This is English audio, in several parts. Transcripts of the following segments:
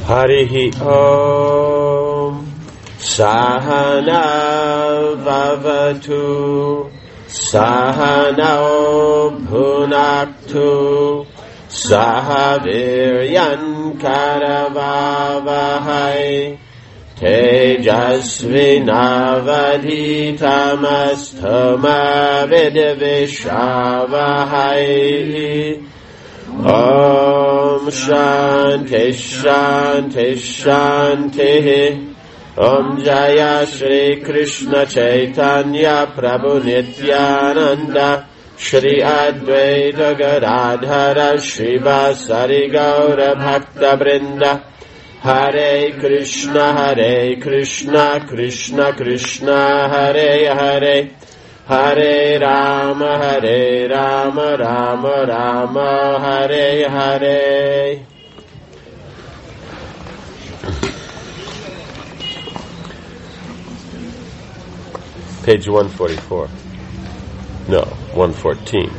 Harihi Om Sahana Vavatu Sahana Bhunaktu Sahaviryan Karavavahai Tejasvinavadhitamastama Vidvishavahai Om Shanti Shanti Shanti Om Jaya Shri Krishna Chaitanya Prabhu Nityananda Shri Advaita Gadadhara Shivasari Gaura Bhakta Brinda Hare Krishna Krishna Krishna Hare Hare Hare Rama Rama Rama Hare Hare. Page 144. No, 114.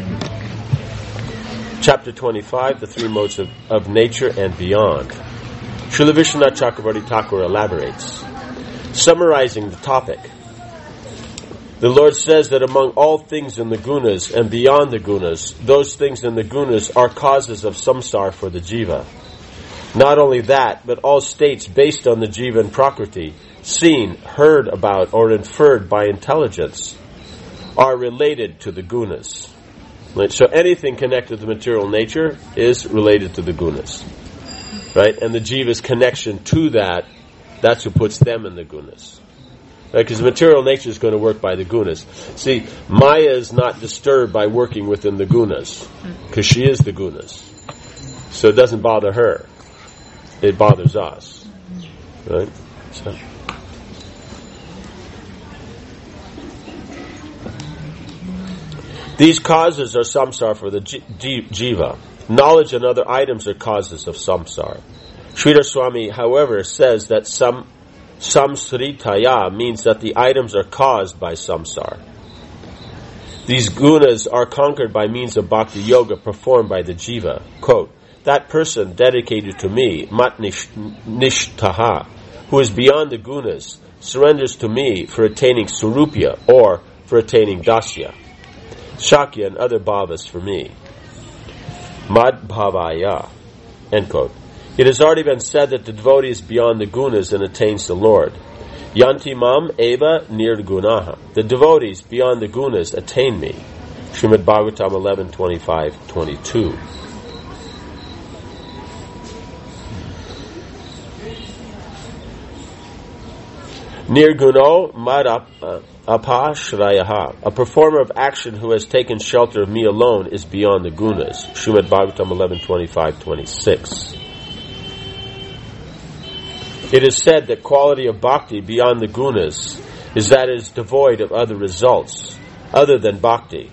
Chapter 25, the three modes of nature and beyond. Srila Vishwanath Chakravarti Thakur elaborates. Summarizing the topic, the Lord says that among all things in the gunas and beyond the gunas, those things in the gunas are causes of samsara for the jiva. Not only that, but all states based on the jiva and prakriti, seen, heard about, or inferred by intelligence, are related to the gunas. Right? So anything connected to material nature is related to the gunas. Right? And the jiva's connection to that, that's what puts them in the gunas. Right? Because material nature is going to work by the gunas. See, Maya is not disturbed by working within the gunas, because she is the gunas. So it doesn't bother her. It bothers us. Right? So. These causes are samsara for the jiva. Knowledge and other items are causes of samsara. Sridhar Swami, however, says that samsritaya means that the items are caused by samsara. These gunas are conquered by means of bhakti yoga performed by the jiva. Quote, that person dedicated to me, matnishtaha, who is beyond the gunas, surrenders to me for attaining surupya or for attaining dasya, shakya and other bhavas for me. Madbhavaya. End quote. It has already been said that the devotee is beyond the gunas and attains the Lord. Yanti mam eva nirgunaha. The devotees beyond the gunas attain me. Srimad Bhagavatam 11:25-22. Nirguno madapashrayaha. A performer of action who has taken shelter of me alone is beyond the gunas. Srimad Bhagavatam 11:25-26. It is said that quality of bhakti beyond the gunas is that it is devoid of other results other than bhakti.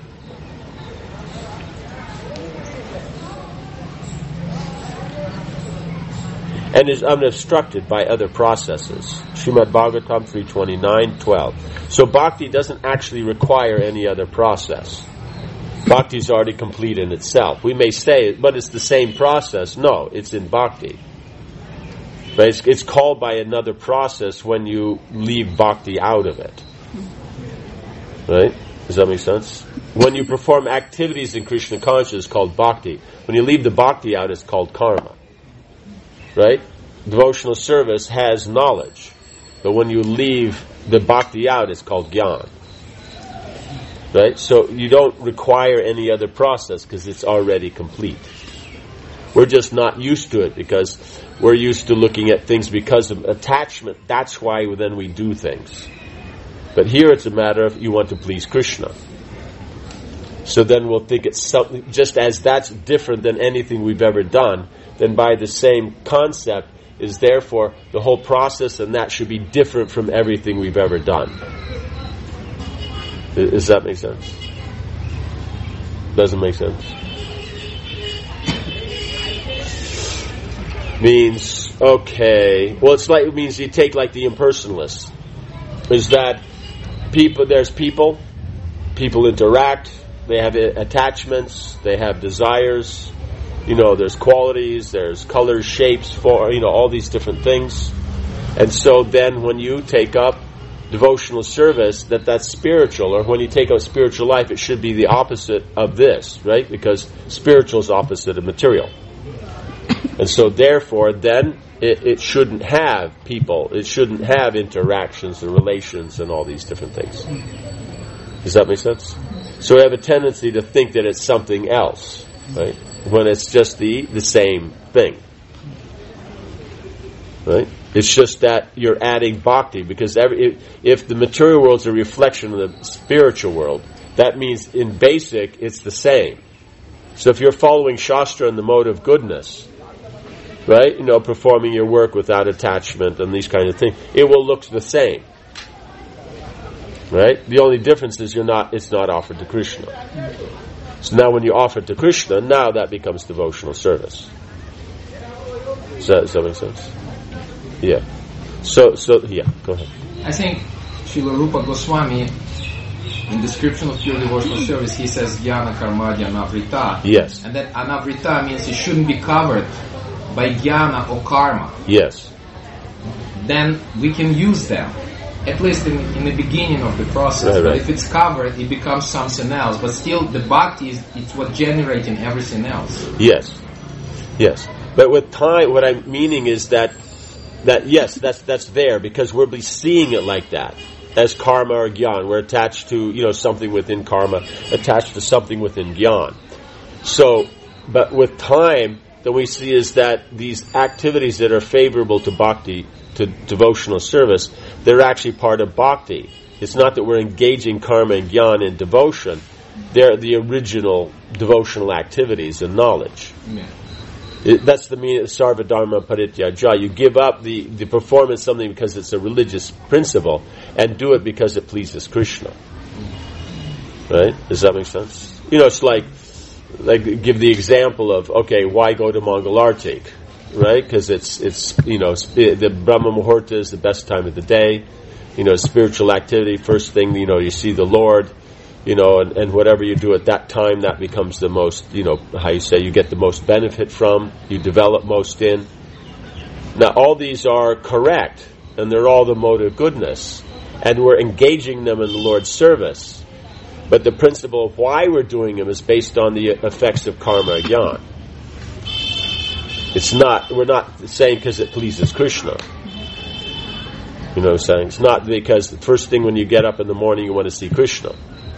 And is unobstructed by other processes. Srimad Bhagavatam 3:29-12. So bhakti doesn't actually require any other process. Bhakti is already complete in itself. We may say, but it's the same process. No, it's in bhakti. But it's called by another process when you leave bhakti out of it. Right? Does that make sense? When you perform activities in Krishna consciousness, it's called bhakti. When you leave the bhakti out, it's called karma. Right? Devotional service has knowledge. But when you leave the bhakti out, it's called jnana. Right? So you don't require any other process because it's already complete. We're just not used to it because we're used to looking at things because of attachment. That's why then we do things. But here it's a matter of you want to please Krishna. So then we'll think it's something, just as that's different than anything we've ever done, then by the same concept is therefore the whole process and that should be different from everything we've ever done. Does that make sense? Doesn't make sense? Means, okay, well it means you take like the impersonalists. Is that there's people interact, they have attachments, they have desires, There's qualities, there's colors, shapes, all these different things. And so then when you take up devotional service, that's spiritual, or when you take up spiritual life, it should be the opposite of this, right? Because spiritual is opposite of material. And so therefore, then, it shouldn't have people, it shouldn't have interactions and relations and all these different things. Does that make sense? So we have a tendency to think that it's something else, right? When it's just the same thing. Right? It's just that you're adding bhakti, because if the material world's a reflection of the spiritual world, that means in basic it's the same. So if you're following Shastra in the mode of goodness, right, performing your work without attachment and these kind of things, it will look the same. Right? The only difference is it's not offered to Krishna. So now when you offer it to Krishna, now that becomes devotional service. Does that make sense? Yeah. So yeah, go ahead. I think Srila Rupa Goswami, in description of pure devotional service, he says jnana karmadya anavrita. Yes. And that anavrita means it shouldn't be covered by jnana or karma. Yes. Then we can use them, at least in the beginning of the process. Right. But if it's covered, it becomes something else. But still, the bhakti it's what generating everything else. Yes. But with time, what I'm meaning is that yes, that's there, because we'll be seeing it like that, as karma or gyan. We're attached to, something within karma, attached to something within gyan. So, but with time, that we see is that these activities that are favorable to bhakti, to devotional service, they're actually part of bhakti. It's not that we're engaging karma and gyan in devotion. They're the original devotional activities and knowledge. Yeah. That's the meaning of sarva dharma parityaja. You give up the performance of something because it's a religious principle, and do it because it pleases Krishna. Right? Does that make sense? It's like give the example of, okay, why go to Mangalartik? Right? Because it's the Brahma Muhurta is the best time of the day. Spiritual activity, first thing, you see the Lord. And whatever you do at that time, that becomes the most, you get the most benefit from, you develop most in. Now, all these are correct, and they're all the mode of goodness, and we're engaging them in the Lord's service. But the principle of why we're doing them is based on the effects of karma again. We're not saying because it pleases Krishna. You know what I'm saying? It's not because the first thing when you get up in the morning you want to see Krishna.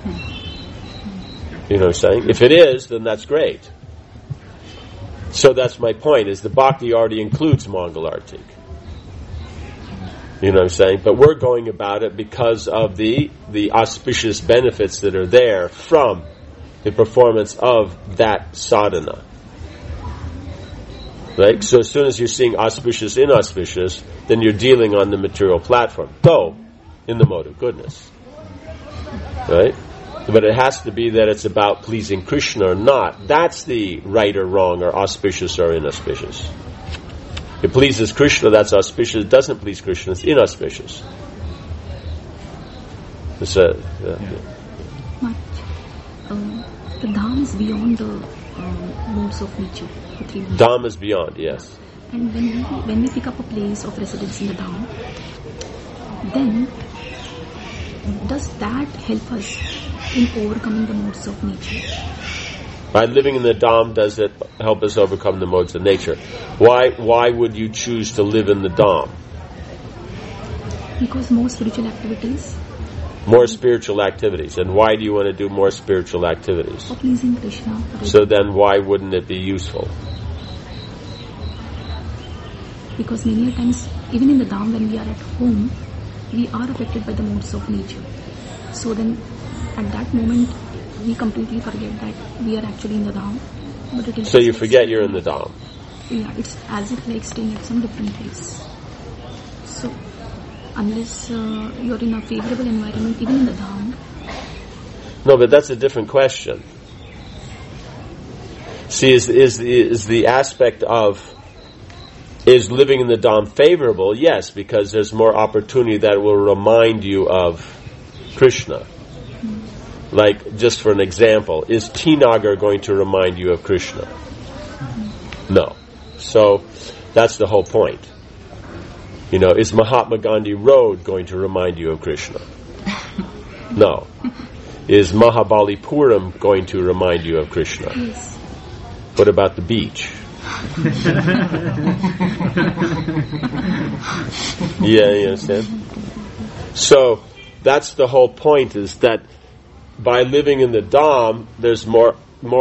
You know what I'm saying? If it is, then that's great. So that's my point, is the bhakti already includes Mangalartik. You know what I'm saying? But we're going about it because of the auspicious benefits that are there from the performance of that sadhana. Right? So as soon as you're seeing auspicious, inauspicious, then you're dealing on the material platform, though in the mode of goodness. Right? But it has to be that it's about pleasing Krishna or not. That's the right or wrong, or auspicious or inauspicious. It pleases Krishna, that's auspicious. It doesn't please Krishna, it's inauspicious. It's But the Dham is beyond the modes of nature. The three modes. Dham is beyond, yes. And when we pick up a place of residence in the Dham, then does that help us in overcoming the modes of nature? By living in the Dham, does it help us overcome the modes of nature? Why would you choose to live in the Dham? Because more spiritual activities. More spiritual activities. And why do you want to do more spiritual activities? For pleasing Krishna. So then why wouldn't it be useful? Because many times, even in the Dham, when we are at home, we are affected by the modes of nature. So then, at that moment, we completely forget that we are actually in the Dham. But it is so you forget you're in the Dham. Yeah, it's as if like staying at some different place. So, unless you're in a favorable environment, even in the Dham. No, but that's a different question. See, is the aspect of, is living in the Dham favorable? Yes, because there's more opportunity that will remind you of Krishna. Like, just for an example, is T-Nagar going to remind you of Krishna? No. So that's the whole point. Is Mahatma Gandhi Road going to remind you of Krishna? No. Is Mahabalipuram going to remind you of Krishna? Yes. What about the beach? Yeah, you understand? So that's the whole point, is that by living in the Dham, there's more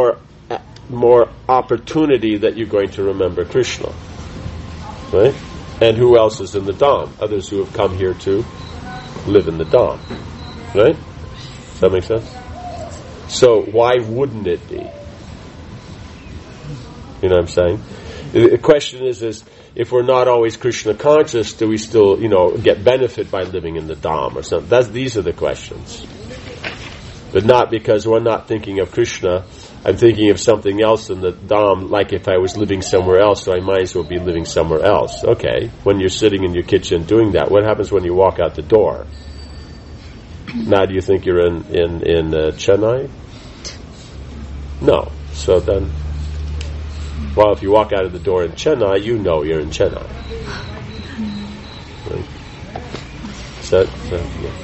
opportunity that you're going to remember Krishna. Right? And who else is in the Dham? Others who have come here to live in the Dham. Right? Does that make sense? So why wouldn't it be? You know what I'm saying? The question is if we're not always Krishna conscious, do we still, get benefit by living in the Dham or something? These are the questions. But not because we're not thinking of Krishna. I'm thinking of something else in the Dham, like if I was living somewhere else, so I might as well be living somewhere else. Okay, when you're sitting in your kitchen doing that, what happens when you walk out the door? Now do you think you're in Chennai? No. So then, well, if you walk out of the door in Chennai, you know you're in Chennai. Right? Yeah.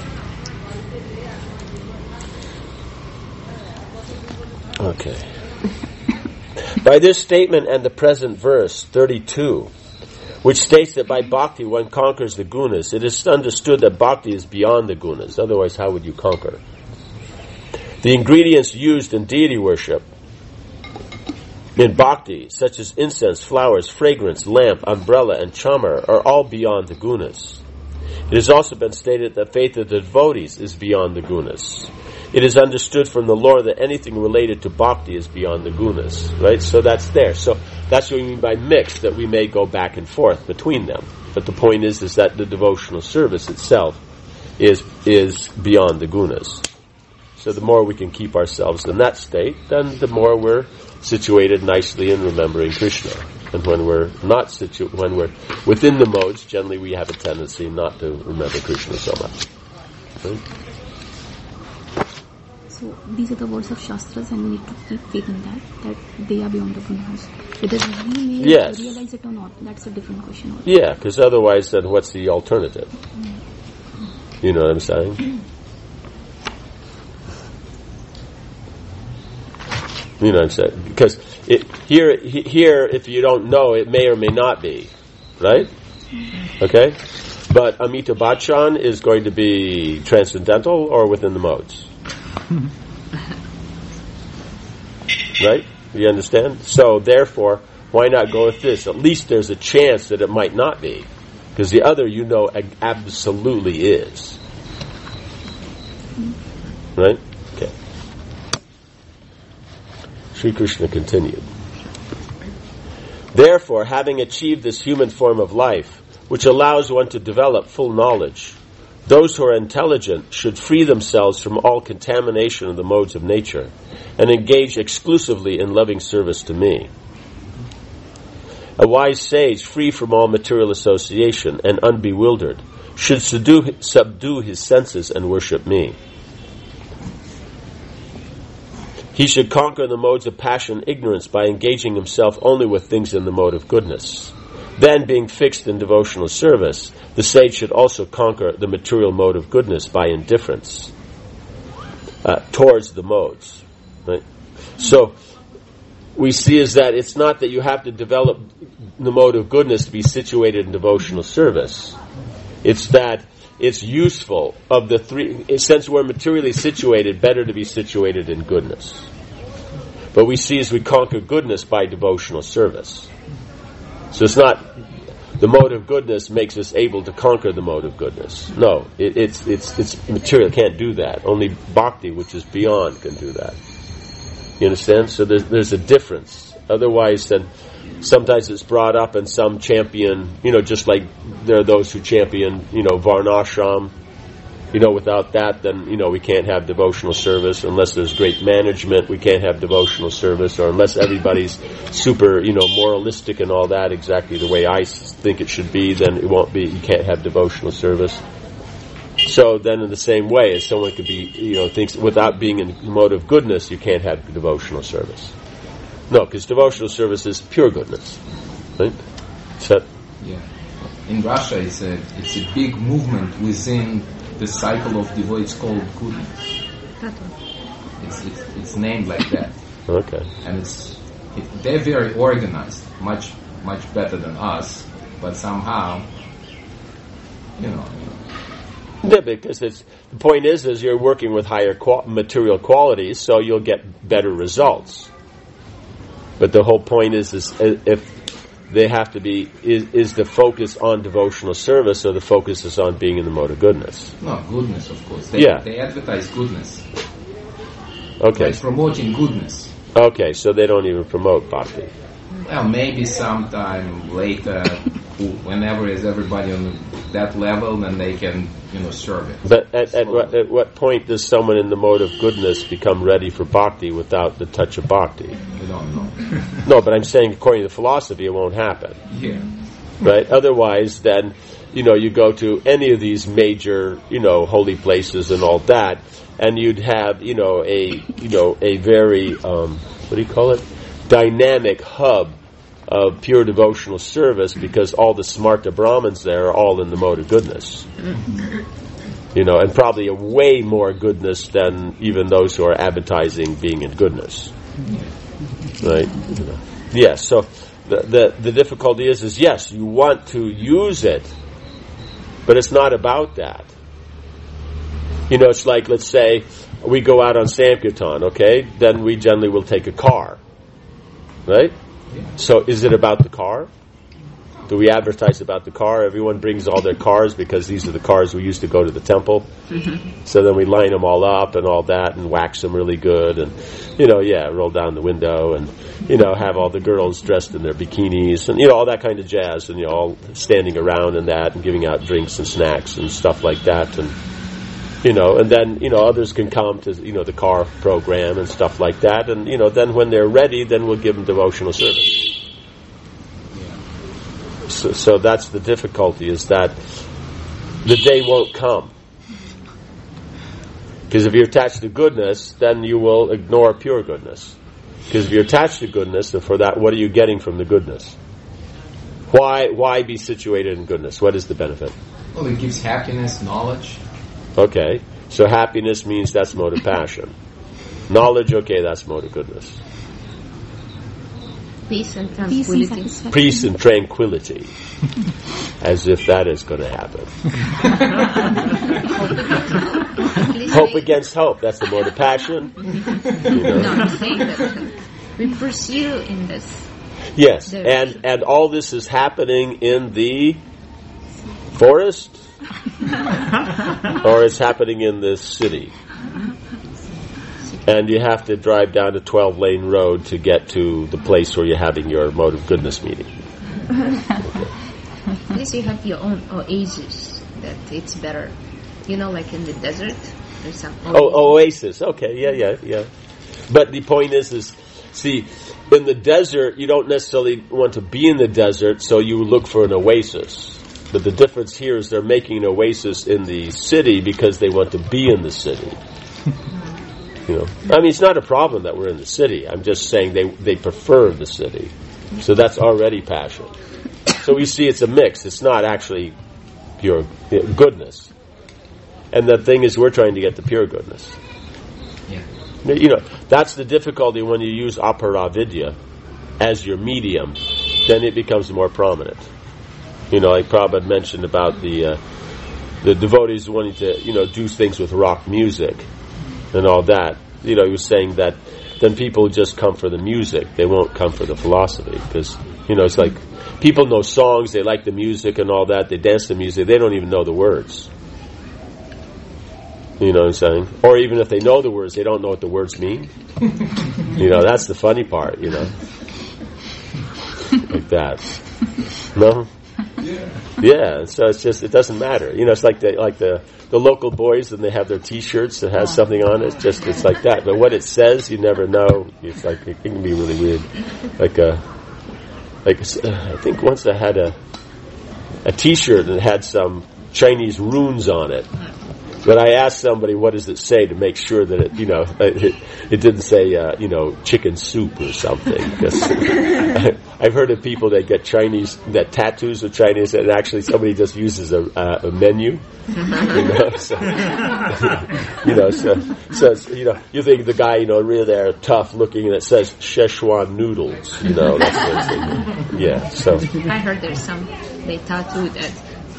Okay. By this statement and the present verse, 32, which states that by bhakti one conquers the gunas, it is understood that bhakti is beyond the gunas. Otherwise, how would you conquer? The ingredients used in deity worship in bhakti, such as incense, flowers, fragrance, lamp, umbrella, and chamar, are all beyond the gunas. It has also been stated that faith of the devotees is beyond the gunas. It is understood from the lore that anything related to bhakti is beyond the gunas, right? So that's there. So that's what we mean by mixed, that we may go back and forth between them. But the point is that the devotional service itself is beyond the gunas. So the more we can keep ourselves in that state, then the more we're situated nicely in remembering Krishna. And when we're not when we're within the modes, generally we have a tendency not to remember Krishna so much. Right? So these are the words of Shastras, and we need to keep faith in that they are beyond the gunas. Whether we may realize it or not, that's a different question. Also. Yeah, because otherwise then what's the alternative? You know what I'm saying? You know what I'm saying? Because here, if you don't know, it may or may not be. Right? Okay? But Amitabh Bachchan is going to be transcendental or within the modes? Right? You understand? So therefore, why not go with this? At least there's a chance that it might not be. Because the other, absolutely is. Right? Okay. Sri Krishna continued. Therefore, having achieved this human form of life, which allows one to develop full knowledge, those who are intelligent should free themselves from all contamination of the modes of nature and engage exclusively in loving service to me. A wise sage, free from all material association and unbewildered, should subdue his senses and worship me. He should conquer the modes of passion and ignorance by engaging himself only with things in the mode of goodness. Then, being fixed in devotional service, the sage should also conquer the material mode of goodness by indifference towards the modes. Right? So, we see is that it's not that you have to develop the mode of goodness to be situated in devotional service. It's that it's useful of the three, since we're materially situated, better to be situated in goodness. But we see as we conquer goodness by devotional service. So it's not the mode of goodness makes us able to conquer the mode of goodness. No, it's material, can't do that. Only bhakti, which is beyond, can do that. You understand? So there's a difference. Otherwise, then sometimes it's brought up and some champion, just like there are those who champion, varnashram. Without that, then, we can't have devotional service. Unless there's great management, we can't have devotional service. Or unless everybody's super, moralistic and all that, exactly the way I think it should be, then it won't be, you can't have devotional service. So then in the same way, as someone could be, thinks without being in the mode of goodness, you can't have devotional service. No, because devotional service is pure goodness, right? So, yeah. In Russia, it's a big movement within the cycle of devotees called goodness. It's named like that. Okay. And they're very organized, much better than us, but somehow, Yeah, because the point is you're working with higher material qualities, so you'll get better results. But the whole point is if they have to be, is the focus on devotional service, or the focus is on being in the mode of goodness? No, goodness, of course. They advertise goodness. Okay. Like promoting goodness. Okay, so they don't even promote bhakti. Well, maybe sometime later, whenever is everybody on that level, then they can, serve it. But at what point does someone in the mode of goodness become ready for bhakti without the touch of bhakti? We don't know. No, but I'm saying according to philosophy, it won't happen. Yeah. Right? Otherwise, then, you go to any of these major, holy places and all that, and you'd have, a very, what do you call it? Dynamic hub of pure devotional service, because all the smarta Brahmins there are all in the mode of goodness. And probably a way more goodness than even those who are advertising being in goodness. Right? Yes, so the difficulty is yes, you want to use it, but it's not about that. It's like, let's say, we go out on Sankirtan, okay? Then we generally will take a car. Right? So is it about the car? Do we advertise about the car? Everyone brings all their cars because these are the cars we used to go to the temple. Mm-hmm. So then we line them all up and all that and wax them really good and, roll down the window and, have all the girls dressed in their bikinis and, all that kind of jazz and, all standing around and that and giving out drinks and snacks and stuff like that and, and then, others can come to, the car program and stuff like that. And, then when they're ready, then we'll give them devotional service. So that's the difficulty, is that the day won't come. Because if you're attached to goodness, then you will ignore pure goodness. Because if you're attached to goodness, and for that, what are you getting from the goodness? Why be situated in goodness? What is the benefit? Well, it gives happiness, knowledge. Okay, so happiness means that's mode of passion. Knowledge, okay, that's mode of goodness. Peace and tranquility. Peace and tranquility. As if that is going to happen. Hope against hope, that's the mode of passion. No, I'm saying that we pursue in this. Yes, and all this is happening in the forest? Or it's happening in this city. And you have to drive down a 12-lane road to get to the place where you're having your mode of goodness meeting. At least you have your own oasis, that it's better. Like in the desert, there's some oasis. Oasis. Okay, yeah. But the point is, see, in the desert, you don't necessarily want to be in the desert, so you look for an oasis. But the difference here is they're making an oasis in the city because they want to be in the city. It's not a problem that we're in the city. I'm just saying they prefer the city. So that's already passion. So we see it's a mix. It's not actually pure goodness. And the thing is, we're trying to get to pure goodness. Yeah. That's the difficulty when you use aparavidya as your medium. Then it becomes more prominent. Like Prabhupada mentioned about the devotees wanting to, do things with rock music and all that. He was saying that then people just come for the music. They won't come for the philosophy. Because, it's like people know songs, they like the music and all that, they dance to music, they don't even know the words. You know what I'm saying? Or even if they know the words, they don't know what the words mean. That's the funny part, Like that. No? Yeah, so it's just, it doesn't matter. It's like the local boys, and they have their T-shirts that has something on it. It's like that. But what it says, you never know. It's like, it can be really weird. I think once I had a T-shirt that had some Chinese runes on it. But I asked somebody, what does it say, to make sure that it, it didn't say, chicken soup or something. Because I've heard of people that get that tattoos of Chinese, and actually somebody just uses a menu. You think the guy, really there, tough looking, and it says Szechuan noodles. That's what it's like. Yeah. So I heard there's some they tattooed that.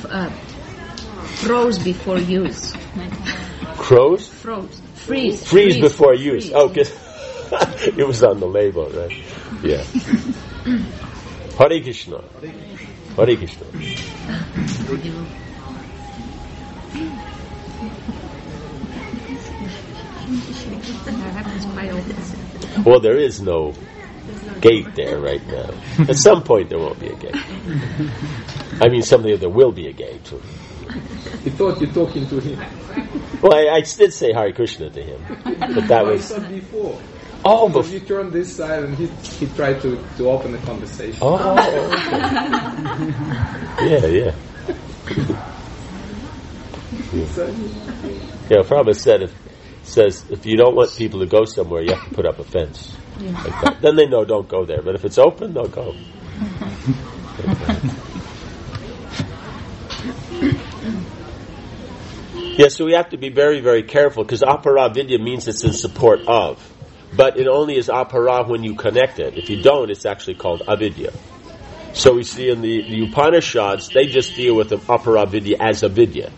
Froze before use. Crows? Froze. Freeze. Freeze before use. Oh, because it was on the label, right? Yeah. Hare Krishna. Hare Krishna. Well, there is no gate there right now. At some point there won't be a gate. I mean, someday there will be a gate. He thought you're talking to him. Well, I did say Hare Krishna to him, but that was before. Oh, but you turned this side, and he tried to open the conversation. Oh, okay. Yeah. Yeah, Prabhupada says if you don't want people to go somewhere, you have to put up a fence. Yeah. Like that. Then they know don't go there. But if it's open, they'll go. Yeah, so we have to be very, very careful, because apara vidya means it's in support of. But it only is apara when you connect it. If you don't, it's actually called avidya. So we see in the Upanishads, they just deal with the apara vidya as avidya.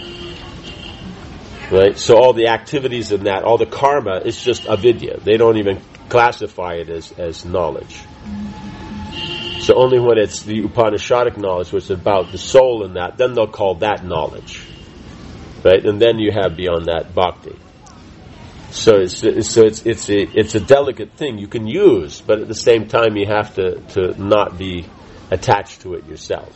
Right? So all the activities in that, all the karma, is just avidya. They don't even classify it as knowledge. So only when it's the Upanishadic knowledge, which is about the soul in that, then they'll call that knowledge. Right? And then you have beyond that bhakti. So it's a delicate thing you can use, but at the same time you have to not be attached to it yourself.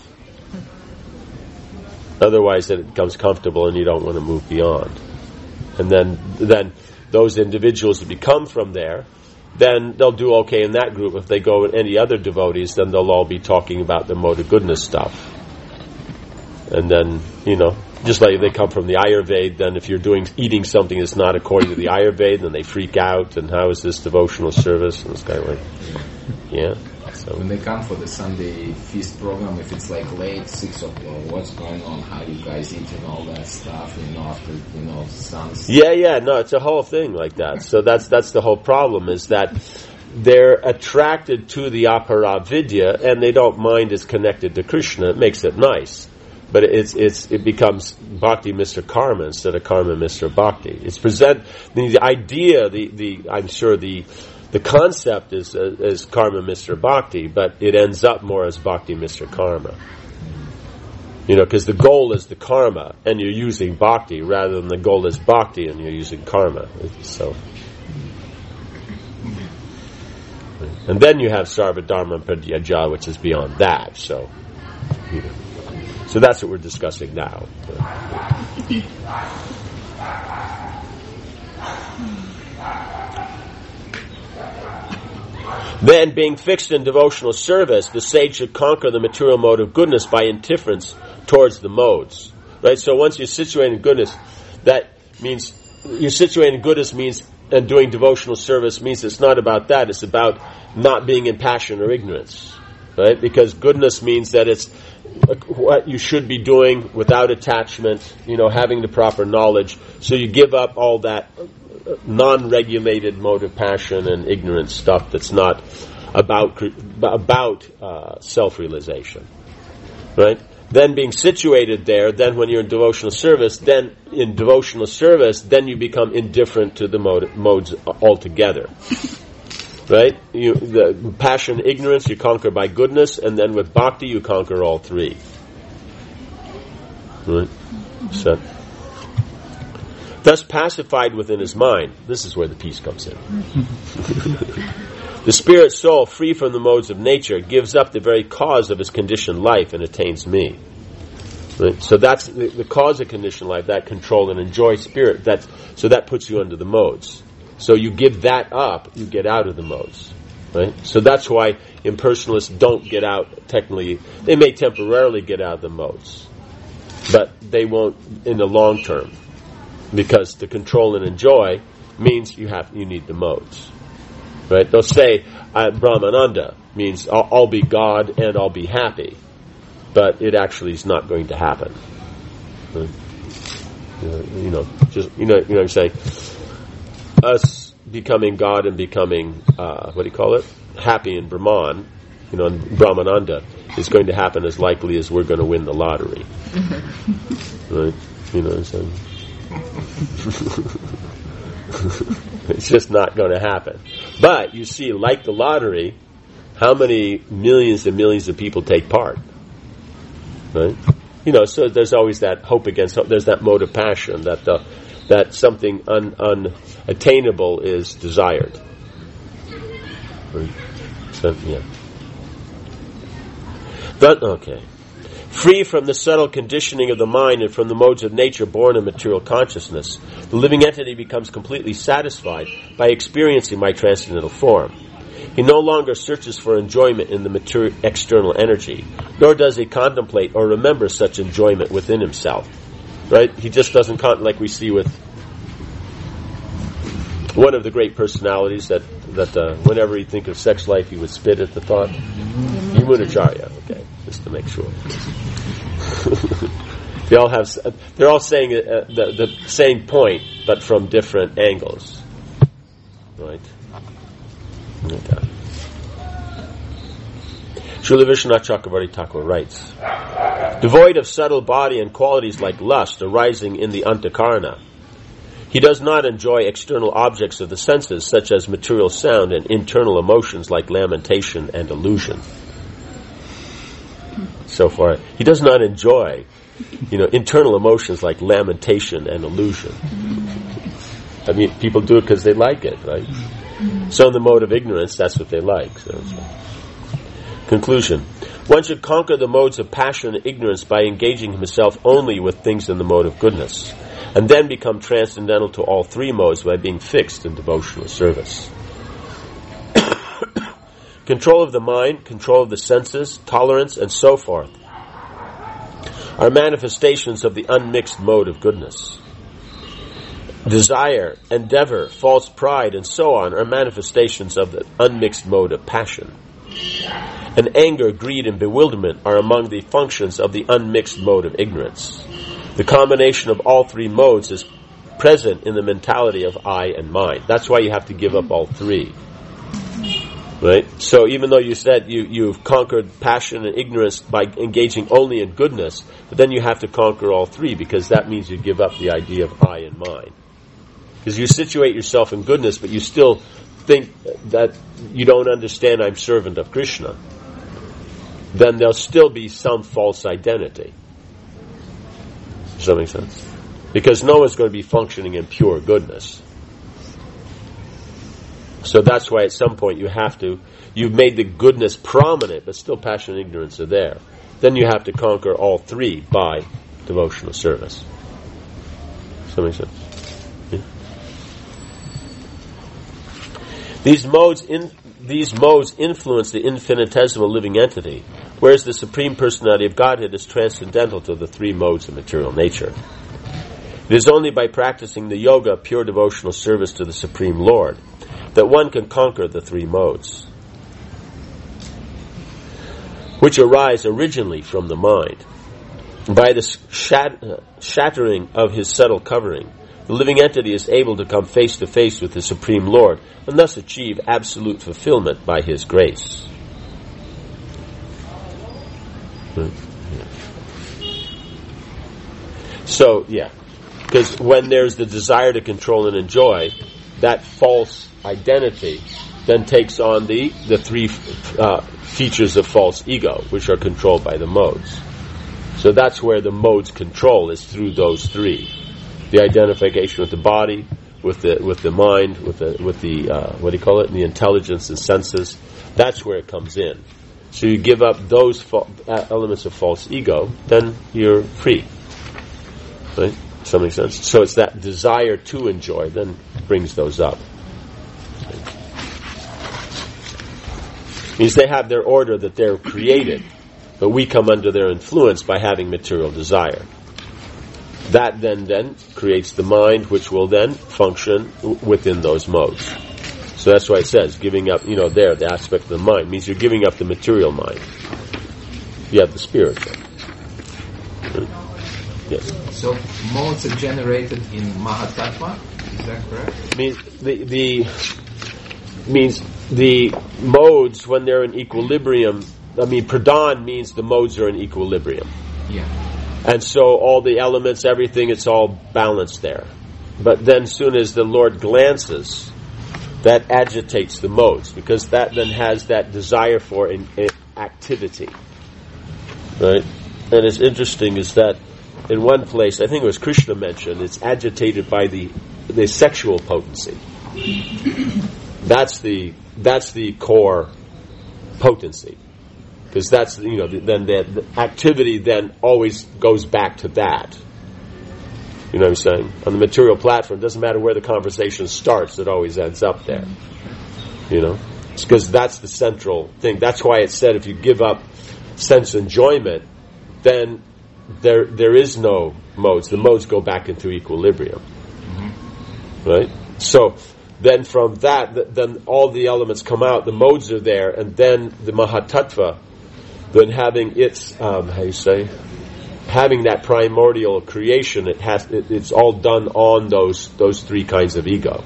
Otherwise it becomes comfortable and you don't want to move beyond. And then those individuals that become from there, then they'll do okay in that group. If they go with any other devotees, then they'll all be talking about the mode of goodness stuff. And then, just like they come from the Ayurveda, then if you're eating something that's not according to the Ayurveda, then they freak out, and how is this devotional service? And it's kind of like, yeah. So when they come for the Sunday feast program, if it's like late, 6 o'clock, what's going on? How you guys eating all that stuff, after, sunset? Yeah, no, it's a whole thing like that. So that's the whole problem, is that they're attracted to the apara vidya, and they don't mind it's connected to Krishna. It makes it nice. But it becomes bhakti Mr. Karma instead of karma Mr. Bhakti. It's the idea, I'm sure the concept is karma Mr. Bhakti, but it ends up more as bhakti Mr. Karma. Because the goal is the karma, and you're using bhakti, rather than the goal is bhakti and you're using karma. So, and then you have sarva dharma pradyaja, which is beyond that. So, So that's what we're discussing now. Then, being fixed in devotional service, the sage should conquer the material mode of goodness by indifference towards the modes. Right? So once you're situated in goodness, that means you're situated in goodness means, and doing devotional service means it's not about that. It's about not being in passion or ignorance. Right? Because goodness means that it's what you should be doing without attachment, having the proper knowledge. So you give up all that non-regulated mode of passion and ignorance stuff that's not about self-realization. Right? Then being situated there, then when you're in devotional service, then you become indifferent to the modes altogether. Right? The passion, ignorance, you conquer by goodness, and then with bhakti, you conquer all three. Right? So, thus pacified within his mind. This is where the peace comes in. The spirit soul, free from the modes of nature, gives up the very cause of his conditioned life and attains me. Right? So that's the cause of conditioned life, that control and enjoy spirit. So that puts you under the modes. So you give that up, you get out of the modes. Right? So that's why impersonalists don't get out technically. They may temporarily get out of the modes, but they won't in the long term. Because to control and enjoy means you need the modes. Right? They'll say Brahmananda means I'll be God and I'll be happy, but it actually is not going to happen. Right? What I'm saying. Us becoming God and becoming happy in Brahman, in Brahmananda, is going to happen as likely as we're going to win the lottery. Right? You know what I'm saying? It's just not going to happen. But you see, like the lottery, how many millions and millions of people take part? Right? So there's always that hope against hope. There's that mode of passion that something unattainable is desired. Right? So, yeah. Okay. Free from the subtle conditioning of the mind and from the modes of nature born of material consciousness, the living entity becomes completely satisfied by experiencing my transcendental form. He no longer searches for enjoyment in the material external energy, nor does he contemplate or remember such enjoyment within himself. Right? He just doesn't like we see with one of the great personalities that whenever he'd think of sex life, he would spit at the thought. Yamunacharya. Okay, just to make sure. They're all saying the same point, but from different angles. Right? Okay. Srila Vishwanath Chakravarti Thakur writes, devoid of subtle body and qualities like lust arising in the antakarana, he does not enjoy external objects of the senses such as material sound and internal emotions like lamentation and illusion. So far, he does not enjoy, internal emotions like lamentation and illusion. I mean, people do it because they like it, right? So in the mode of ignorance, that's what they like. Conclusion. One should conquer the modes of passion and ignorance by engaging himself only with things in the mode of goodness, and then become transcendental to all three modes by being fixed in devotional service. Control of the mind, control of the senses, tolerance, and so forth are manifestations of the unmixed mode of goodness. Desire, endeavor, false pride, and so on are manifestations of the unmixed mode of passion. And anger, greed, and bewilderment are among the functions of the unmixed mode of ignorance. The combination of all three modes is present in the mentality of I and mind. That's why you have to give up all three. Right? So even though you said you've conquered passion and ignorance by engaging only in goodness, but then you have to conquer all three, because that means you give up the idea of I and mine. Because you situate yourself in goodness, but you still think that you don't understand I'm servant of Krishna, then there'll still be some false identity. Does that make sense? Because no one's going to be functioning in pure goodness. So that's why at some point you've made the goodness prominent, but still passion and ignorance are there. Then you have to conquer all three by devotional service. Does that make sense? Yeah. These modes influence the infinitesimal living entity, whereas the Supreme Personality of Godhead is transcendental to the three modes of material nature. It is only by practicing the yoga of pure devotional service to the Supreme Lord that one can conquer the three modes, which arise originally from the mind. By the shattering of his subtle covering, the living entity is able to come face to face with the Supreme Lord and thus achieve absolute fulfillment by his grace. So, because when there's the desire to control and enjoy, that false identity then takes on the three features of false ego, which are controlled by the modes. So that's where the modes control is through those three: the identification with the body, with the mind, with the intelligence and senses. That's where it comes in. So you give up those elements of false ego, then you're free. Right? Does that make sense? So it's that desire to enjoy then brings those up. Means they have their order that they're created, but we come under their influence by having material desire. that then creates the mind, which will then function within those modes. So that's why it says, giving up, the aspect of the mind, means you're giving up the material mind. You have the spiritual. Yes. So modes are generated in Mahatattva, is that correct? Means the modes, when they're in equilibrium, pradhan means the modes are in equilibrium. Yeah. And so all the elements, everything, it's all balanced there. But then soon as the Lord glances, that agitates the modes, because that then has that desire for activity. Right? And it's interesting is that in one place, I think it was Krishna mentioned, it's agitated by the sexual potency. That's the core potency. Because that's, then the activity then always goes back to that. You know what I'm saying? On the material platform, it doesn't matter where the conversation starts, it always ends up there. It's because that's the central thing. That's why it said if you give up sense enjoyment, then there is no modes. The modes go back into equilibrium. Mm-hmm. Right? So then from that, then all the elements come out, the modes are there, and then the Mahatattva, then having its, having that primordial creation, it's all done on those three kinds of ego.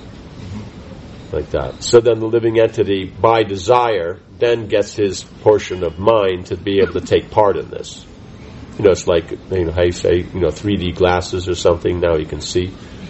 Like that. So then the living entity, by desire, then gets his portion of mind to be able to take part in this. It's like, how you say, 3D glasses or something, now you can see.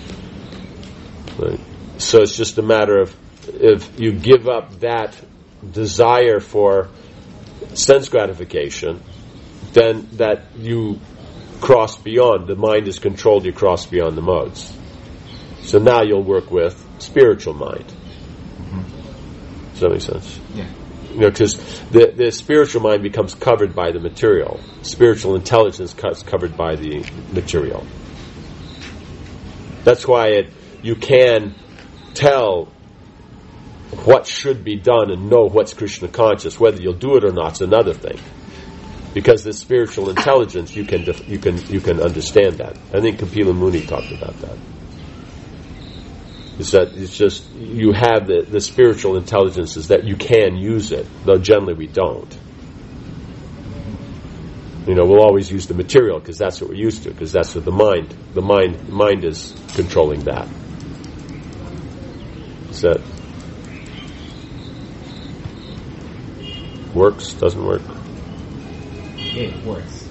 Right? So it's just a matter of, if you give up that desire for sense gratification, then that you cross beyond, the mind is controlled, you cross beyond the modes. So now you'll work with spiritual mind. Mm-hmm. Does that make sense? Yeah. Because the spiritual mind becomes covered by the material. Spiritual intelligence is covered by the material. That's why you can tell what should be done and know what's Krishna conscious. Whether you'll do it or not is another thing. Because the spiritual intelligence, you can understand that. I think Kapila Muni talked about that. It's just you have the spiritual intelligence is that you can use it, though generally we don't. We'll always use the material because that's what we're used to, because that's what the mind is controlling that. Is that works? Doesn't work? Yeah, it works.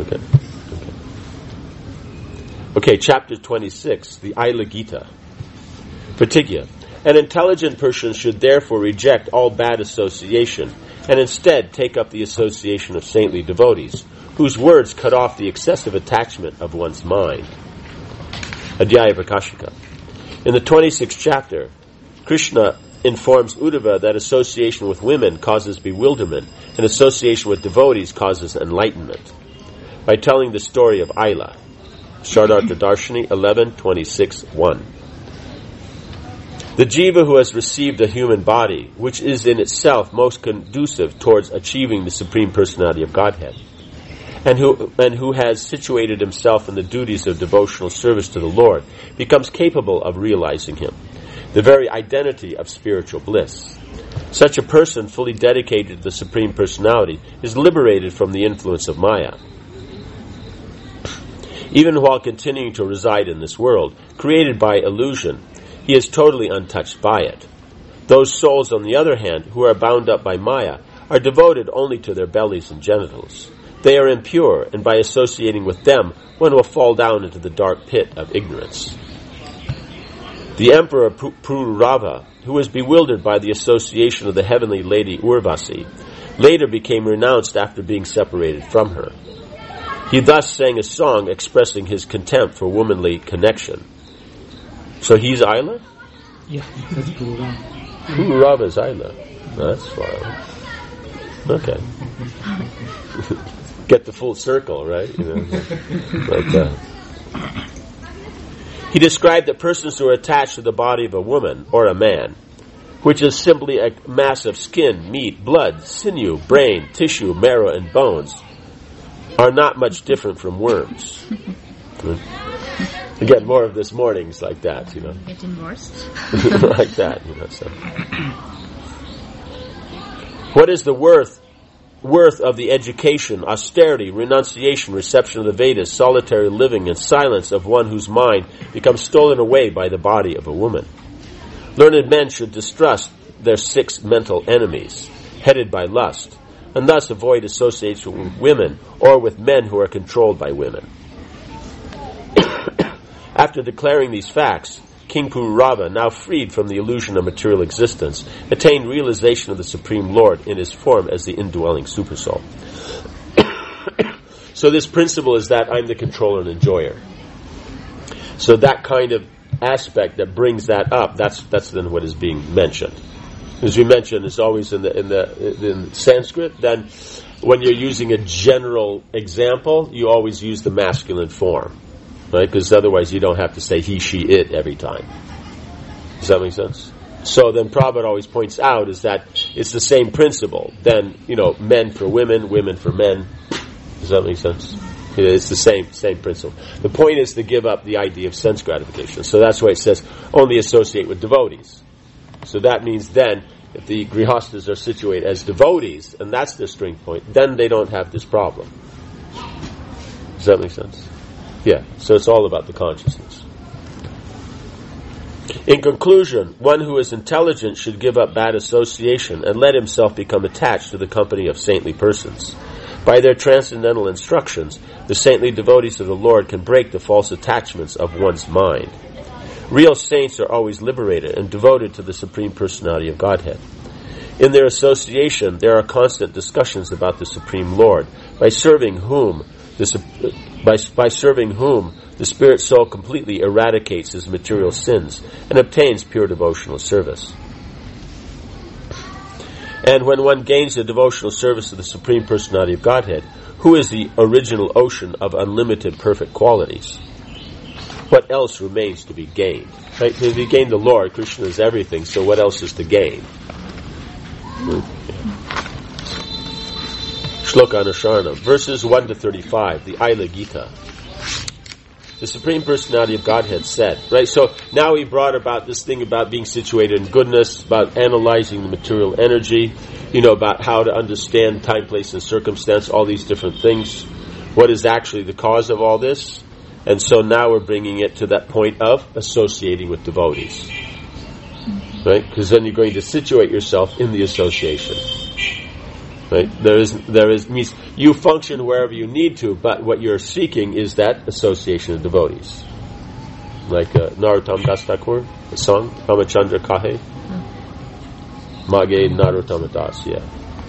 Okay, chapter 26, the Aila Gita. Pratigya. An intelligent person should therefore reject all bad association and instead take up the association of saintly devotees, whose words cut off the excessive attachment of one's mind. Adhyaya Prakashika. In the 26th chapter, Krishna informs Uddhava that association with women causes bewilderment and association with devotees causes enlightenment, by telling the story of Aila. Shardartha Darshini 11:26-1. The jiva who has received a human body, which is in itself most conducive towards achieving the Supreme Personality of Godhead, and who has situated himself in the duties of devotional service to the Lord, becomes capable of realizing Him, the very identity of spiritual bliss. Such a person, fully dedicated to the Supreme Personality, is liberated from the influence of Maya. Even while continuing to reside in this world, created by illusion, he is totally untouched by it. Those souls, on the other hand, who are bound up by Maya, are devoted only to their bellies and genitals. They are impure, and by associating with them, one will fall down into the dark pit of ignorance. The emperor Pururava, who was bewildered by the association of the heavenly lady Urvasi, later became renounced after being separated from her. He thus sang a song expressing his contempt for womanly connection. So he's Aila? Yeah, that's Pururava. Pururava is Aila. That's fine. Okay. Get the full circle, right? He described that persons who are attached to the body of a woman or a man, which is simply a mass of skin, meat, blood, sinew, brain, tissue, marrow, and bones, are not much different from worms. Again, more of this mornings like that, Getting worse. like that, So. What is the worth of the education, austerity, renunciation, reception of the Vedas, solitary living, and silence of one whose mind becomes stolen away by the body of a woman? Learned men should distrust their 6 mental enemies, headed by lust, and thus avoid association with women or with men who are controlled by women. After declaring these facts, King Pururava, now freed from the illusion of material existence, attained realization of the Supreme Lord in his form as the indwelling Supersoul. So this principle is that I'm the controller and enjoyer. So that kind of aspect that brings that up, that's then what is being mentioned. As we mentioned, it's always in Sanskrit. Then, when you're using a general example, you always use the masculine form, right? Because otherwise, you don't have to say he, she, it every time. Does that make sense? So then, Prabhupada always points out is that it's the same principle. Then, men for women, women for men. Does that make sense? It's the same principle. The point is to give up the idea of sense gratification. So that's why it says only associate with devotees. So that means then, if the grihastas are situated as devotees, and that's their strength point, then they don't have this problem. Does that make sense? Yeah. So it's all about the consciousness. In conclusion, one who is intelligent should give up bad association and let himself become attached to the company of saintly persons. By their transcendental instructions, the saintly devotees of the Lord can break the false attachments of one's mind. Real saints are always liberated and devoted to the Supreme Personality of Godhead. In their association, there are constant discussions about the Supreme Lord, by serving whom the Spirit Soul completely eradicates his material sins and obtains pure devotional service. And when one gains the devotional service of the Supreme Personality of Godhead, who is the original ocean of unlimited perfect qualities, what else remains to be gained? Right? If you gain the Lord, Krishna is everything, so what else is to gain? Shloka Anusharana, verses 1 to 35, the Aila Gita. The Supreme Personality of Godhead said, right? So now he brought about this thing about being situated in goodness, about analyzing the material energy, about how to understand time, place, and circumstance, all these different things. What is actually the cause of all this? And so now we're bringing it to that point of associating with devotees. Right? Because then you're going to situate yourself in the association. Right? There is means you function wherever you need to, but what you're seeking is that association of devotees. Like Narottam Das Thakur, the song, Ramachandra Kahe. Mage Narottama Das, yeah.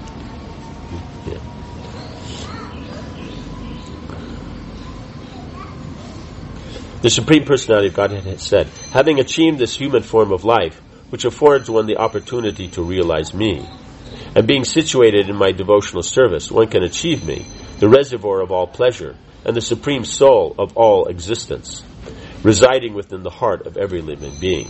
The Supreme Personality of Godhead has said, having achieved this human form of life, which affords one the opportunity to realize me, and being situated in my devotional service, one can achieve me, the reservoir of all pleasure, and the supreme soul of all existence, residing within the heart of every living being.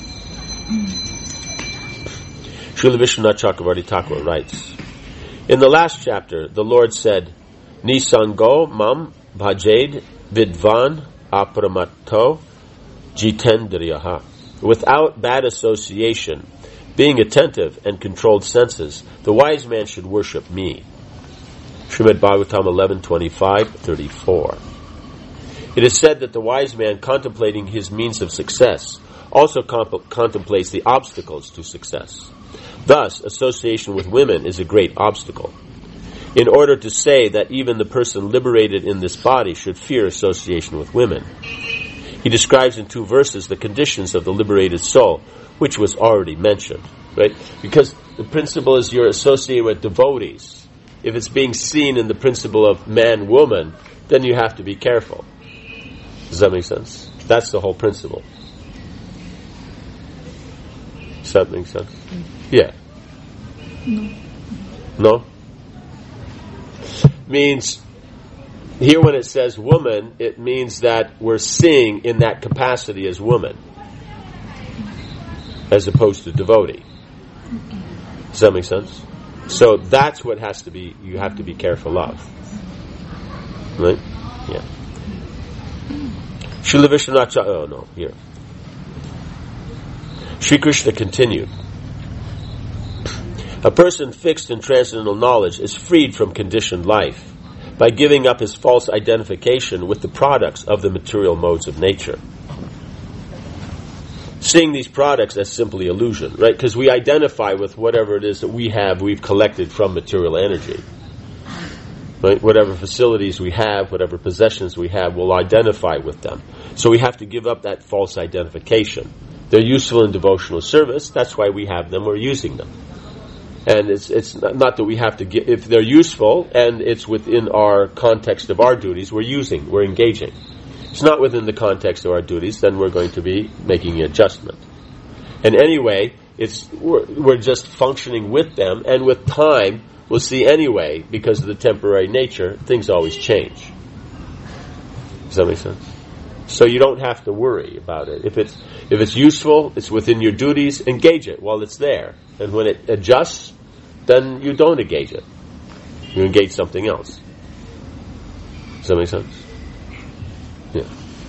Srila Vishwanath Chakravarti Thakur writes, in the last chapter, the Lord said, Nisango mam bhajed vidvan apramato jitendriyaha. Without bad association, being attentive and controlled senses, the wise man should worship me. Srimad Bhagavatam 11:25-34. It is said that the wise man, contemplating his means of success, also contemplates the obstacles to success. Thus, association with women is a great obstacle. In order to say that even the person liberated in this body should fear association with women, he describes in 2 verses the conditions of the liberated soul, which was already mentioned, right? Because the principle is you're associated with devotees. If it's being seen in the principle of man-woman, then you have to be careful. Does that make sense? That's the whole principle. Does that make sense? Yeah. No? Means, here when it says woman, it means that we're seeing in that capacity as woman, as opposed to devotee. Does that make sense? So that's what has to be, you have to be careful of. Right? Yeah. Srila Vishwanath, oh no, here. Sri Krishna continued. A person fixed in transcendental knowledge is freed from conditioned life by giving up his false identification with the products of the material modes of nature. Seeing these products as simply illusion, right? Because we identify with whatever it is that we've collected from material energy. Right? Whatever facilities we have, whatever possessions we have, we'll identify with them. So we have to give up that false identification. They're useful in devotional service, that's why we have them, we're using them. And it's not that we have to give, if they're useful and it's within our context of our duties, we're engaging. It's not within the context of our duties, then we're going to be making an adjustment. And anyway, we're just functioning with them, and with time, we'll see anyway, because of the temporary nature, things always change. Does that make sense? So you don't have to worry about it. If it's useful, it's within your duties, engage it while it's there. And when it adjusts, then you don't engage it. You engage something else. Does that make sense? Yeah.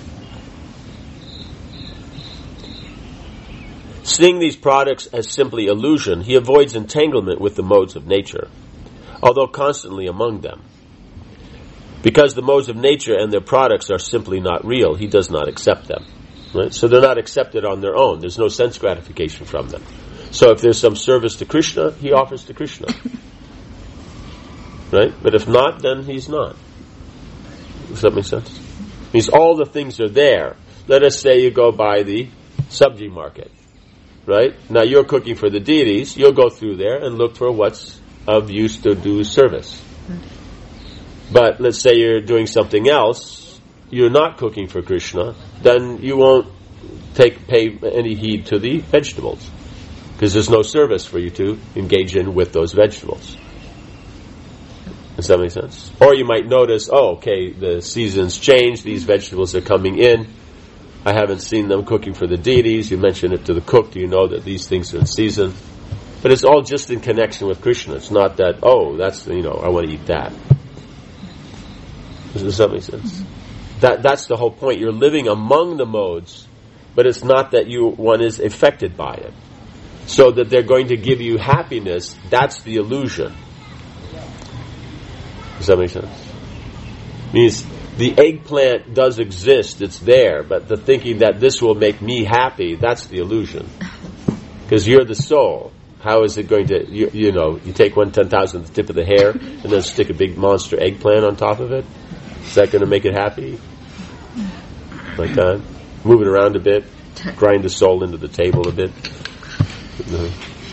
Seeing these products as simply illusion, he avoids entanglement with the modes of nature, although constantly among them. Because the modes of nature and their products are simply not real, he does not accept them. Right? So they're not accepted on their own. There's no sense gratification from them. So if there's some service to Krishna, he offers to Krishna. Right? But if not, then he's not. Does that make sense? Means all the things are there. Let us say you go by the sabji market. Right? Now you're cooking for the deities, you'll go through there and look for what's of use to do service. But let's say you're doing something else, you're not cooking for Krishna, then you won't pay any heed to the vegetables, because there's no service for you to engage in with those vegetables. Does that make sense? Or you might notice, the seasons change, these vegetables are coming in, I haven't seen them cooking for the deities, you mention it to the cook, do you know that these things are in season? But it's all just in connection with Krishna. It's not that, that's, I want to eat that. Does that make sense? That's the whole point. You're living among the modes, but it's not that one is affected by it. So that they're going to give you happiness, that's the illusion. Does that make sense? Means the eggplant does exist, it's there, but the thinking that this will make me happy, that's the illusion. Because you're the soul. How is it going to, you take 1/10,000 at the tip of the hair and then stick a big monster eggplant on top of it? Is that going to make it happy? Like that? Move it around a bit, grind the soul into the table a bit. You know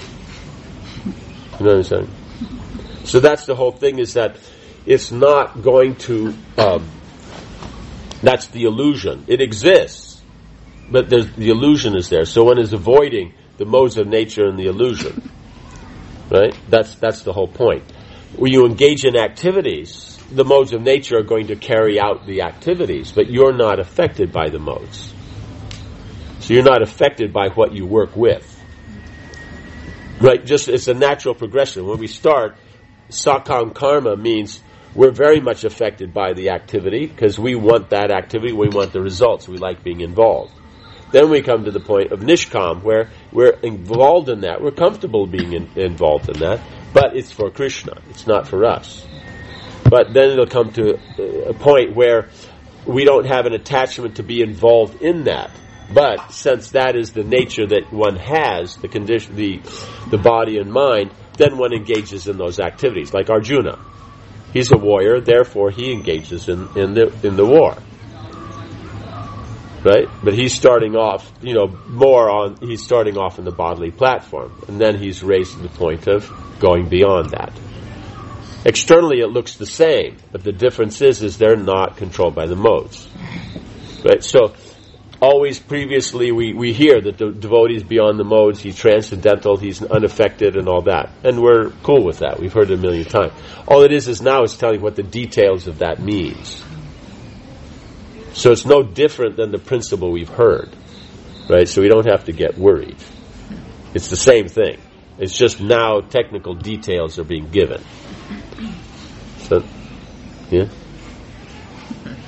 what I'm saying? So that's the whole thing, is that it's not going to, that's the illusion. It exists, but the illusion is there. So one is avoiding the modes of nature and the illusion. Right? That's the whole point. When you engage in activities, the modes of nature are going to carry out the activities, but you're not affected by the modes. So you're not affected by what you work with. Right? Just, it's a natural progression. When we start, sakam karma means we're very much affected by the activity, because we want that activity, we want the results, we like being involved. Then we come to the point of nishkam, where we're involved in that, we're comfortable being involved in that, but it's for Krishna, it's not for us. But then it'll come to a point where we don't have an attachment to be involved in that. But since that is the nature that one has, the condition, the body and mind, then one engages in those activities. Like Arjuna, he's a warrior, therefore he engages in the war, right? But he's starting off, he's starting off in the bodily platform, and then he's raised to the point of going beyond that. Externally, it looks the same, but the difference is they're not controlled by the modes, right? So. Always previously we hear that the devotee is beyond the modes, he's transcendental, he's unaffected and all that. And we're cool with that. We've heard it a million times. All it is now is telling what the details of that means. So it's no different than the principle we've heard. Right? So we don't have to get worried. It's the same thing. It's just now technical details are being given. So, yeah?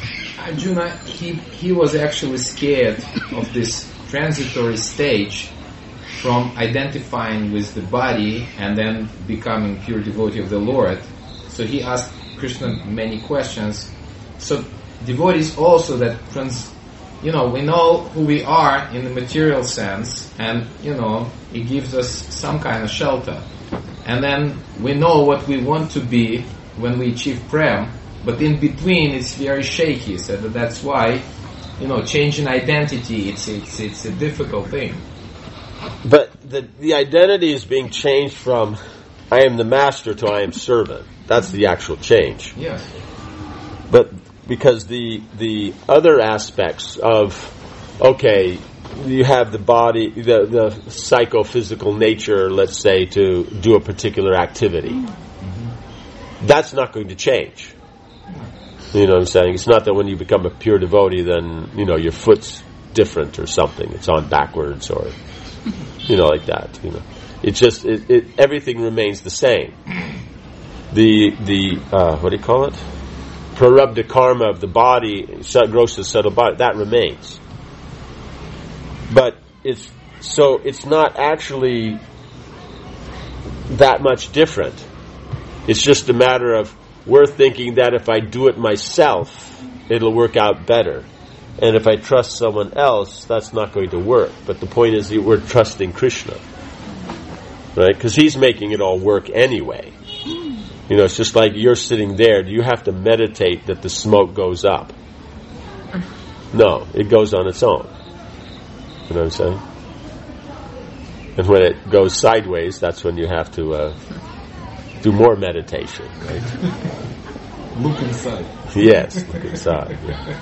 Arjuna, he was actually scared of this transitory stage from identifying with the body and then becoming pure devotee of the Lord. So he asked Krishna many questions. So devotees also that we know who we are in the material sense, and it gives us some kind of shelter. And then we know what we want to be when we achieve prem, but in between it's very shaky. So that's why, changing identity, it's a difficult thing. But the identity is being changed from I am the master to I am servant. That's the actual change. Yes. But because the other aspects of, you have the body, the psychophysical nature, let's say, to do a particular activity. Mm-hmm. That's not going to change. You know what I'm saying? It's not that when you become a pure devotee, then, your foot's different or something. It's on backwards or, like that. It's just, everything remains the same. The what do you call it? Prarabdha karma of the body, gross and subtle body, that remains. But it's not actually that much different. It's just a matter of we're thinking that if I do it myself, it'll work out better. And if I trust someone else, that's not going to work. But the point is that we're trusting Krishna. Right? Because he's making it all work anyway. It's just like you're sitting there. Do you have to meditate that the smoke goes up? No, it goes on its own. You know what I'm saying? And when it goes sideways, that's when you have to do more meditation, right? Look inside. Yes, look inside.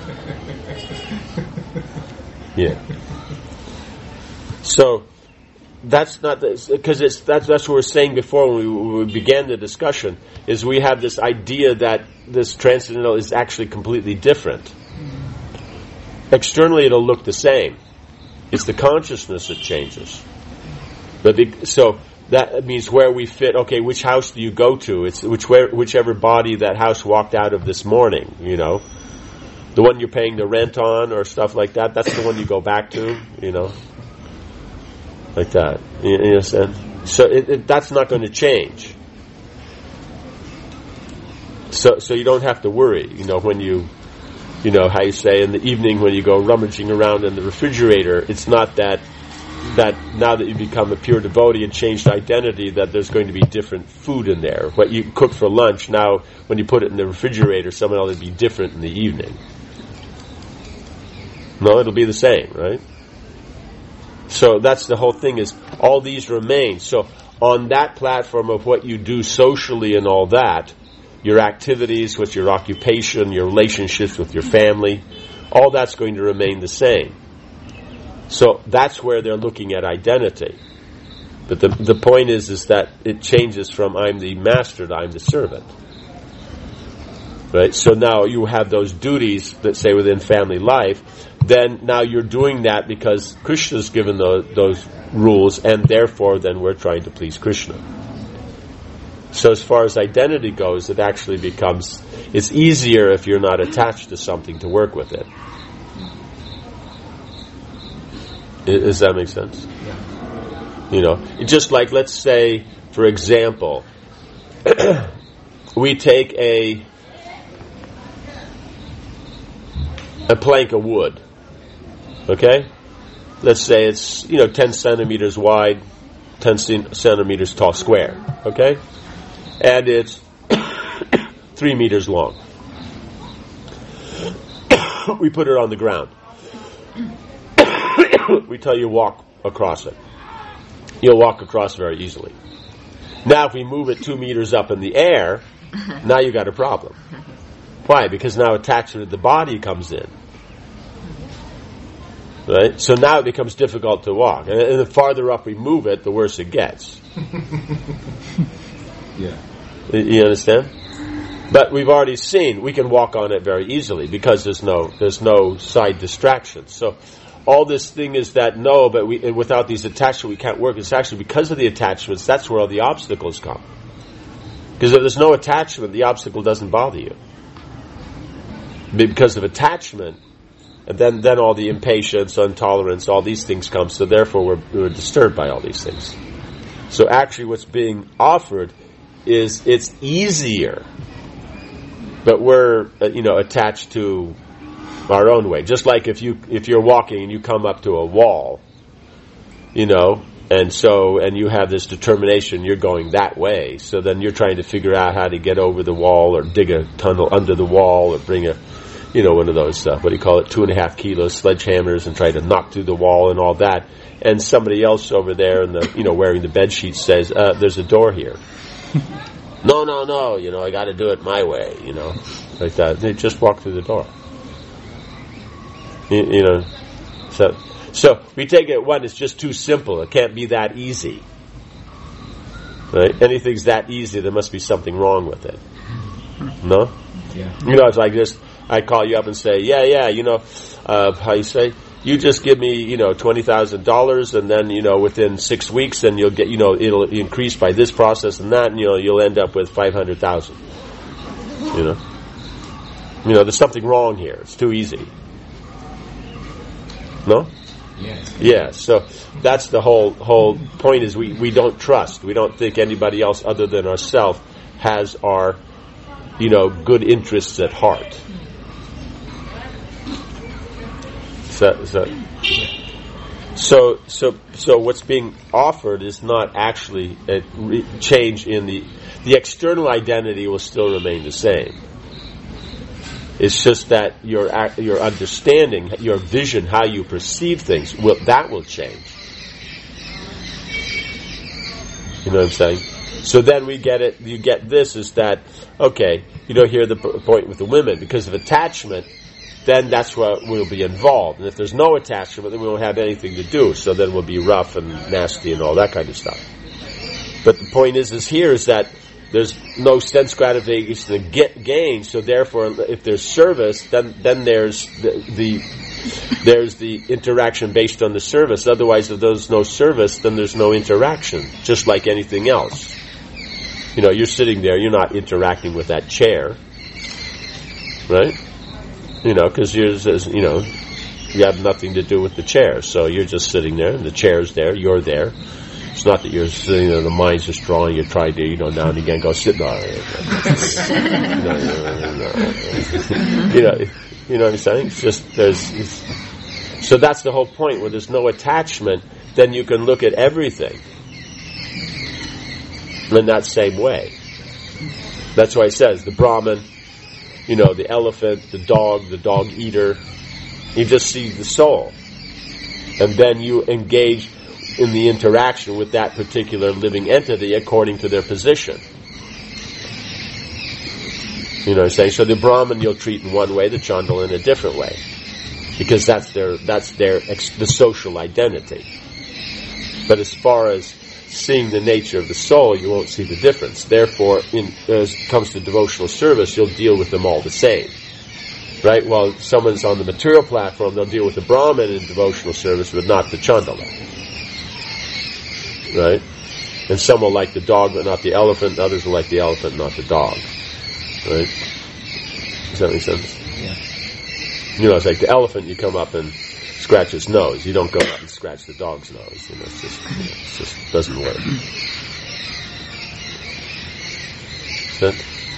Yeah. So that's not because that's what we were saying before when we began the discussion. Is we have this idea that this transcendental is actually completely different. Externally, it'll look the same. It's the consciousness that changes. So that means where we fit. Okay, which house do you go to? It's whichever body that house walked out of this morning. The one you're paying the rent on or stuff like that. That's the one you go back to. Like that. You understand? So that's not going to change. So you don't have to worry. When you how you say in the evening when you go rummaging around in the refrigerator, it's not that now that you become a pure devotee and changed identity that there's going to be different food in there. What you cook for lunch, now when you put it in the refrigerator, somehow it'll be different in the evening. No, it'll be the same, right? So that's the whole thing, is all these remain. So on that platform of what you do socially and all that, your activities with your occupation, your relationships with your family, all that's going to remain the same. So that's where they're looking at identity. But the point is that it changes from I'm the master to I'm the servant. Right? So now you have those duties that say within family life. Then now you're doing that because Krishna's given those rules, and therefore then we're trying to please Krishna. So as far as identity goes, it actually it's easier if you're not attached to something to work with it. Does that make sense? Yeah. Just like, let's say, for example, we take a plank of wood. Okay? Let's say it's, 10 centimeters wide, 10 centimeters tall square. Okay? And it's 3 meters long. We put it on the ground. We tell you walk across it. You'll walk across very easily. Now if we move it 2 meters up in the air, now you got a problem. Why? Because now attachment to the body comes in. Right? So now it becomes difficult to walk. And the farther up we move it, the worse it gets. Yeah. You understand? But we've already seen we can walk on it very easily because there's no side distractions. So all this thing is that but without these attachments we can't work. It's actually because of the attachments, that's where all the obstacles come. Because if there's no attachment, the obstacle doesn't bother you. because of attachment, and then all the impatience, intolerance, all these things come. So therefore, we're disturbed by all these things. So actually, what's being offered is it's easier, but we're attached to our own way. Just like if you're walking and you come up to a wall, and you have this determination, you're going that way. So then you're trying to figure out how to get over the wall, or dig a tunnel under the wall, or bring one of those 2.5 kilo sledgehammers and try to knock through the wall and all that. And somebody else over there wearing the bed sheet says, "There's a door here." No, I got to do it my way, like that. They just walk through the door. So we take it, one, it's just too simple. It can't be that easy. Right? Anything's that easy, there must be something wrong with it. No? Yeah. It's like this, I call you up and say, how you say? You just give me, $20,000, and then, within 6 weeks, then you'll get, it'll increase by this process and that, and, you'll end up with 500,000. There's something wrong here. It's too easy. No? Yeah. So that's the whole point, is we don't trust. We don't think anybody else other than ourselves has our, good interests at heart. So what's being offered is not actually a change in the external identity will still remain the same. It's just that your understanding, your vision, how you perceive things, that will change. You know what I'm saying? So then we get it. You get this is that okay? Here the point with the women, because of attachment, then that's where we'll be involved. And if there's no attachment, then we won't have anything to do. So then we'll be rough and nasty and all that kind of stuff. But the point is that there's no sense gratification to gain. So therefore, if there's service, then there's there's the interaction based on the service. Otherwise, if there's no service, then there's no interaction. Just like anything else. You're sitting there, you're not interacting with that chair, right? Because you have nothing to do with the chair. So you're just sitting there, and the chair's there, you're there. It's not that you're sitting there, the mind's just drawing, you're trying to, now and again go sit down. You know what I'm saying? It's just, so that's the whole point, where there's no attachment, then you can look at everything in that same way. That's why it says, the Brahman, the elephant, the dog eater, you just see the soul. And then you engage in the interaction with that particular living entity according to their position. You know what I'm saying? So the Brahman you'll treat in one way, the Chandala in a different way. Because that's the social identity. But as far as seeing the nature of the soul, you won't see the difference. Therefore, as it comes to devotional service, you'll deal with them all the same. Right? While someone's on the material platform, they'll deal with the Brahman in devotional service, but not the Chandala. Right? And some will like the dog, but not the elephant, and others will like the elephant, not the dog. Right? Does that make sense? Yeah. It's like the elephant, you come up and scratch its nose. You don't go up and scratch the dog's nose. It just doesn't work. Yeah.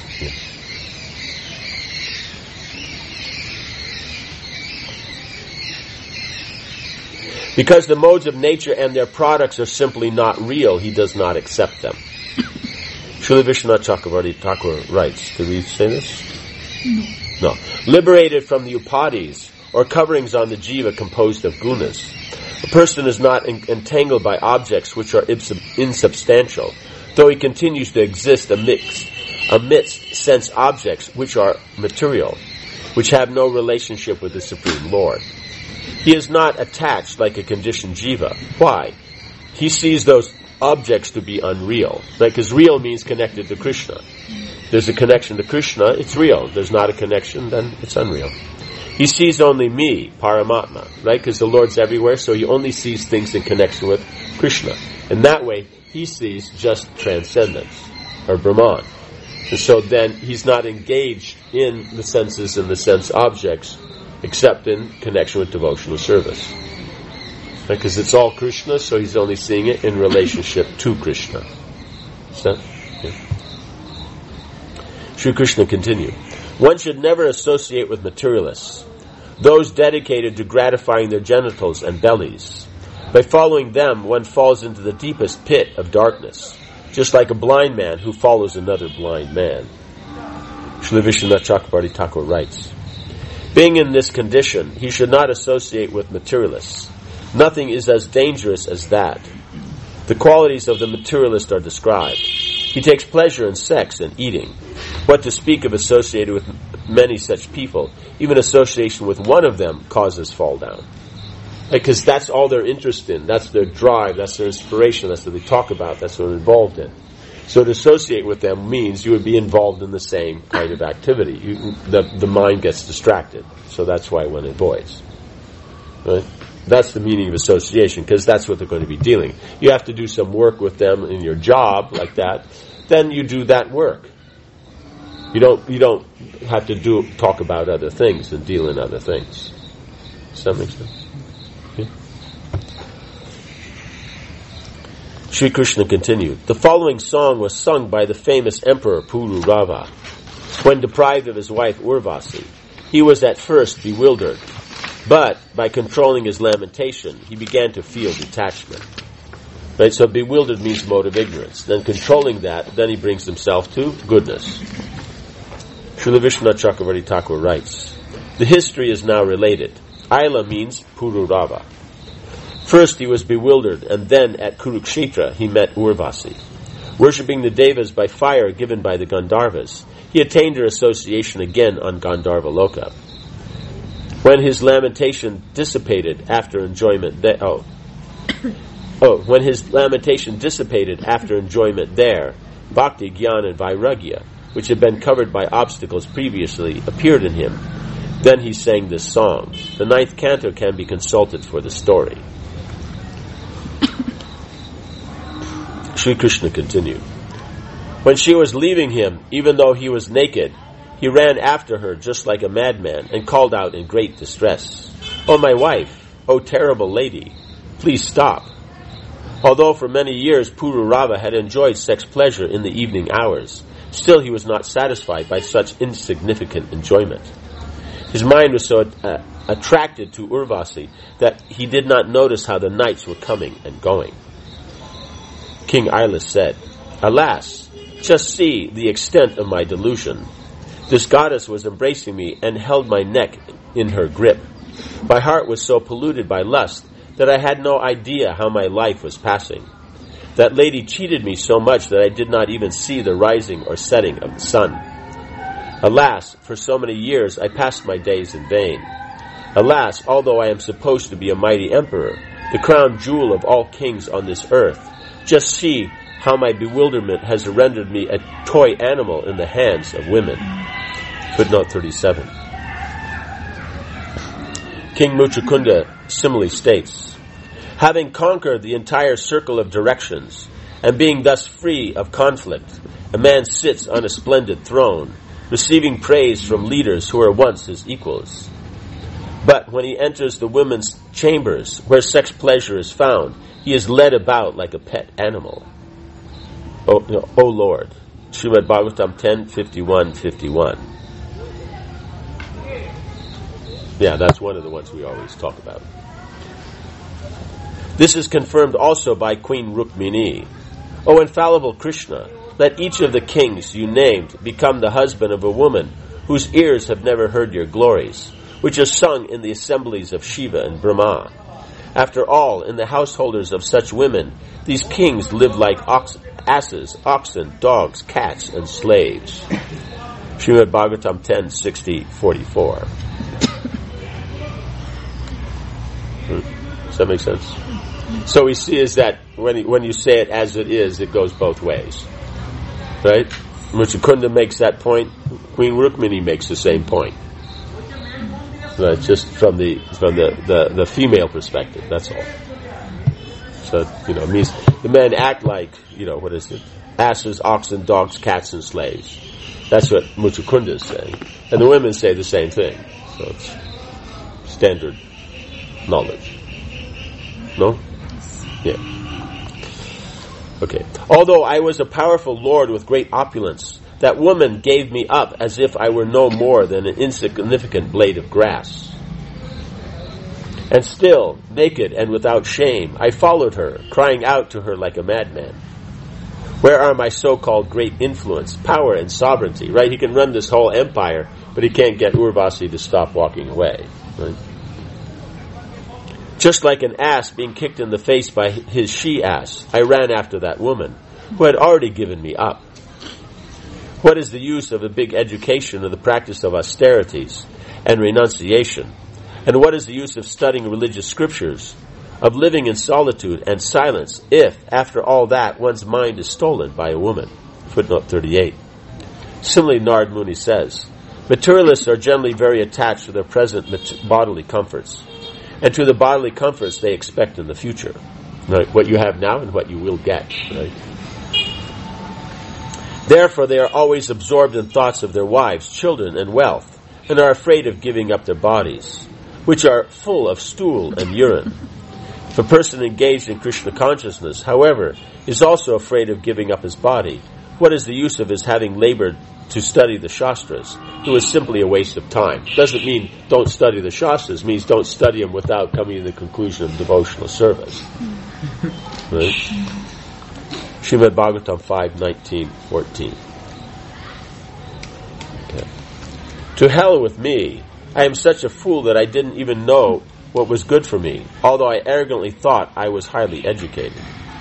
Because the modes of nature and their products are simply not real, he does not accept them. Srila Vishwanath Chakravarti Thakur writes, did we say this? No. Liberated from the upadis, or coverings on the jiva composed of gunas, a person is not entangled by objects which are insubstantial, though he continues to exist amidst sense objects which are material, which have no relationship with the Supreme Lord. He is not attached like a conditioned jiva. Why? He sees those objects to be unreal. Because real means connected to Krishna. There's a connection to Krishna, it's real. There's not a connection, then it's unreal. He sees only me, Paramatma, right? Because the Lord's everywhere, so he only sees things in connection with Krishna. And that way, he sees just transcendence, or Brahman. And so then he's not engaged in the senses and the sense objects except in connection with devotional service. Because it's all Krishna, so he's only seeing it in relationship to Krishna. Sri Krishna continued. One should never associate with materialists, those dedicated to gratifying their genitals and bellies. By following them, one falls into the deepest pit of darkness, just like a blind man who follows another blind man. Srila Vishwanath Chakravarti Thakur writes, being in this condition, he should not associate with materialists. Nothing is as dangerous as that. The qualities of the materialist are described. He takes pleasure in sex and eating. What to speak of associated with many such people? Even association with one of them causes fall down. Because that's all they're interested in. That's their drive. That's their inspiration. That's what they talk about. That's what they're involved in. So to associate with them means you would be involved in the same kind of activity. The mind gets distracted. So that's why one avoids. Right? That's the meaning of association, because that's what they're going to be dealing. You have to do some work with them in your job, like that. Then you do that work. You don't have to talk about other things and deal in other things. Does that make sense? Yeah. Sri Krishna continued. The following song was sung by the famous emperor Pururava. When deprived of his wife Urvasi, he was at first bewildered. But by controlling his lamentation, he began to feel detachment. Right? So bewildered means mode of ignorance. Then controlling that, then he brings himself to goodness. Srila Vishwanath Chakravarti Thakur writes, the history is now related. Aila means Pururava. First he was bewildered, and then at Kurukshetra he met Urvasi. Worshipping the Devas by fire given by the Gandharvas, he attained their association again on Gandharva Loka. When his lamentation dissipated after enjoyment when his lamentation dissipated after enjoyment there, bhakti, jnana, and vairagya, which had been covered by obstacles previously, appeared in him. Then he sang this song. The 9th canto can be consulted for the story. Sri Krishna continued. When she was leaving him, even though he was naked, he ran after her just like a madman and called out in great distress, "Oh, my wife! Oh, terrible lady! Please stop!" Although for many years Pururava had enjoyed sex pleasure in the evening hours, still he was not satisfied by such insignificant enjoyment. His mind was so attracted to Urvasi that he did not notice how the nights were coming and going. King Aila said, "Alas, just see the extent of my delusion. This goddess was embracing me and held my neck in her grip. My heart was so polluted by lust that I had no idea how my life was passing. That lady cheated me so much that I did not even see the rising or setting of the sun. Alas, for so many years I passed my days in vain. Alas, although I am supposed to be a mighty emperor, the crown jewel of all kings on this earth, just see how my bewilderment has rendered me a toy animal in the hands of women." Footnote 37. King Muchukunda similarly states, "Having conquered the entire circle of directions, and being thus free of conflict, a man sits on a splendid throne, receiving praise from leaders who were once his equals. But when he enters the women's chambers, where sex pleasure is found, he is led about like a pet animal." O Lord. Srimad Bhagavatam 10:51-51. Yeah, that's one of the ones we always talk about. This is confirmed also by Queen Rukmini. "O infallible Krishna, let each of the kings you named become the husband of a woman whose ears have never heard your glories, which are sung in the assemblies of Shiva and Brahma. After all, in the householders of such women, these kings live like asses, oxen, dogs, cats, and slaves." Srimad Bhagavatam 10:60-44. Does that make sense? So we see is that when you say it as it is, it goes both ways. Right? Muchukunda makes that point. Queen Rukmini makes the same point. Right? Just from the female perspective, that's all. So, it means the men act like, what is it? Asses, oxen, dogs, cats, and slaves. That's what Muchukunda is saying. And the women say the same thing. So it's standard knowledge. No? Yeah. Okay. Although I was a powerful lord with great opulence, that woman gave me up as if I were no more than an insignificant blade of grass. And still, naked and without shame, I followed her, crying out to her like a madman. Where are my so-called great influence, power, and sovereignty? Right? He can run this whole empire, but he can't get Urvasi to stop walking away. Right? Just like an ass being kicked in the face by his she-ass, I ran after that woman, who had already given me up. What is the use of a big education of the practice of austerities and renunciation? And what is the use of studying religious scriptures, of living in solitude and silence, if, after all that, one's mind is stolen by a woman? Footnote 38. Similarly, Nard Muni says, materialists are generally very attached to their present bodily comforts, and to the bodily comforts they expect in the future. Right? What you have now and what you will get. Right? Therefore, they are always absorbed in thoughts of their wives, children, and wealth, and are afraid of giving up their bodies, which are full of stool and urine. If a person engaged in Krishna consciousness, however, is also afraid of giving up his body, what is the use of his having labored to study the Shastras? It was simply a waste of time. Doesn't mean don't study the Shastras, it means don't study them without coming to the conclusion of devotional service. Right? Srimad Bhagavatam 5:19-14. Okay. To hell with me. I am such a fool that I didn't even know what was good for me, although I arrogantly thought I was highly educated.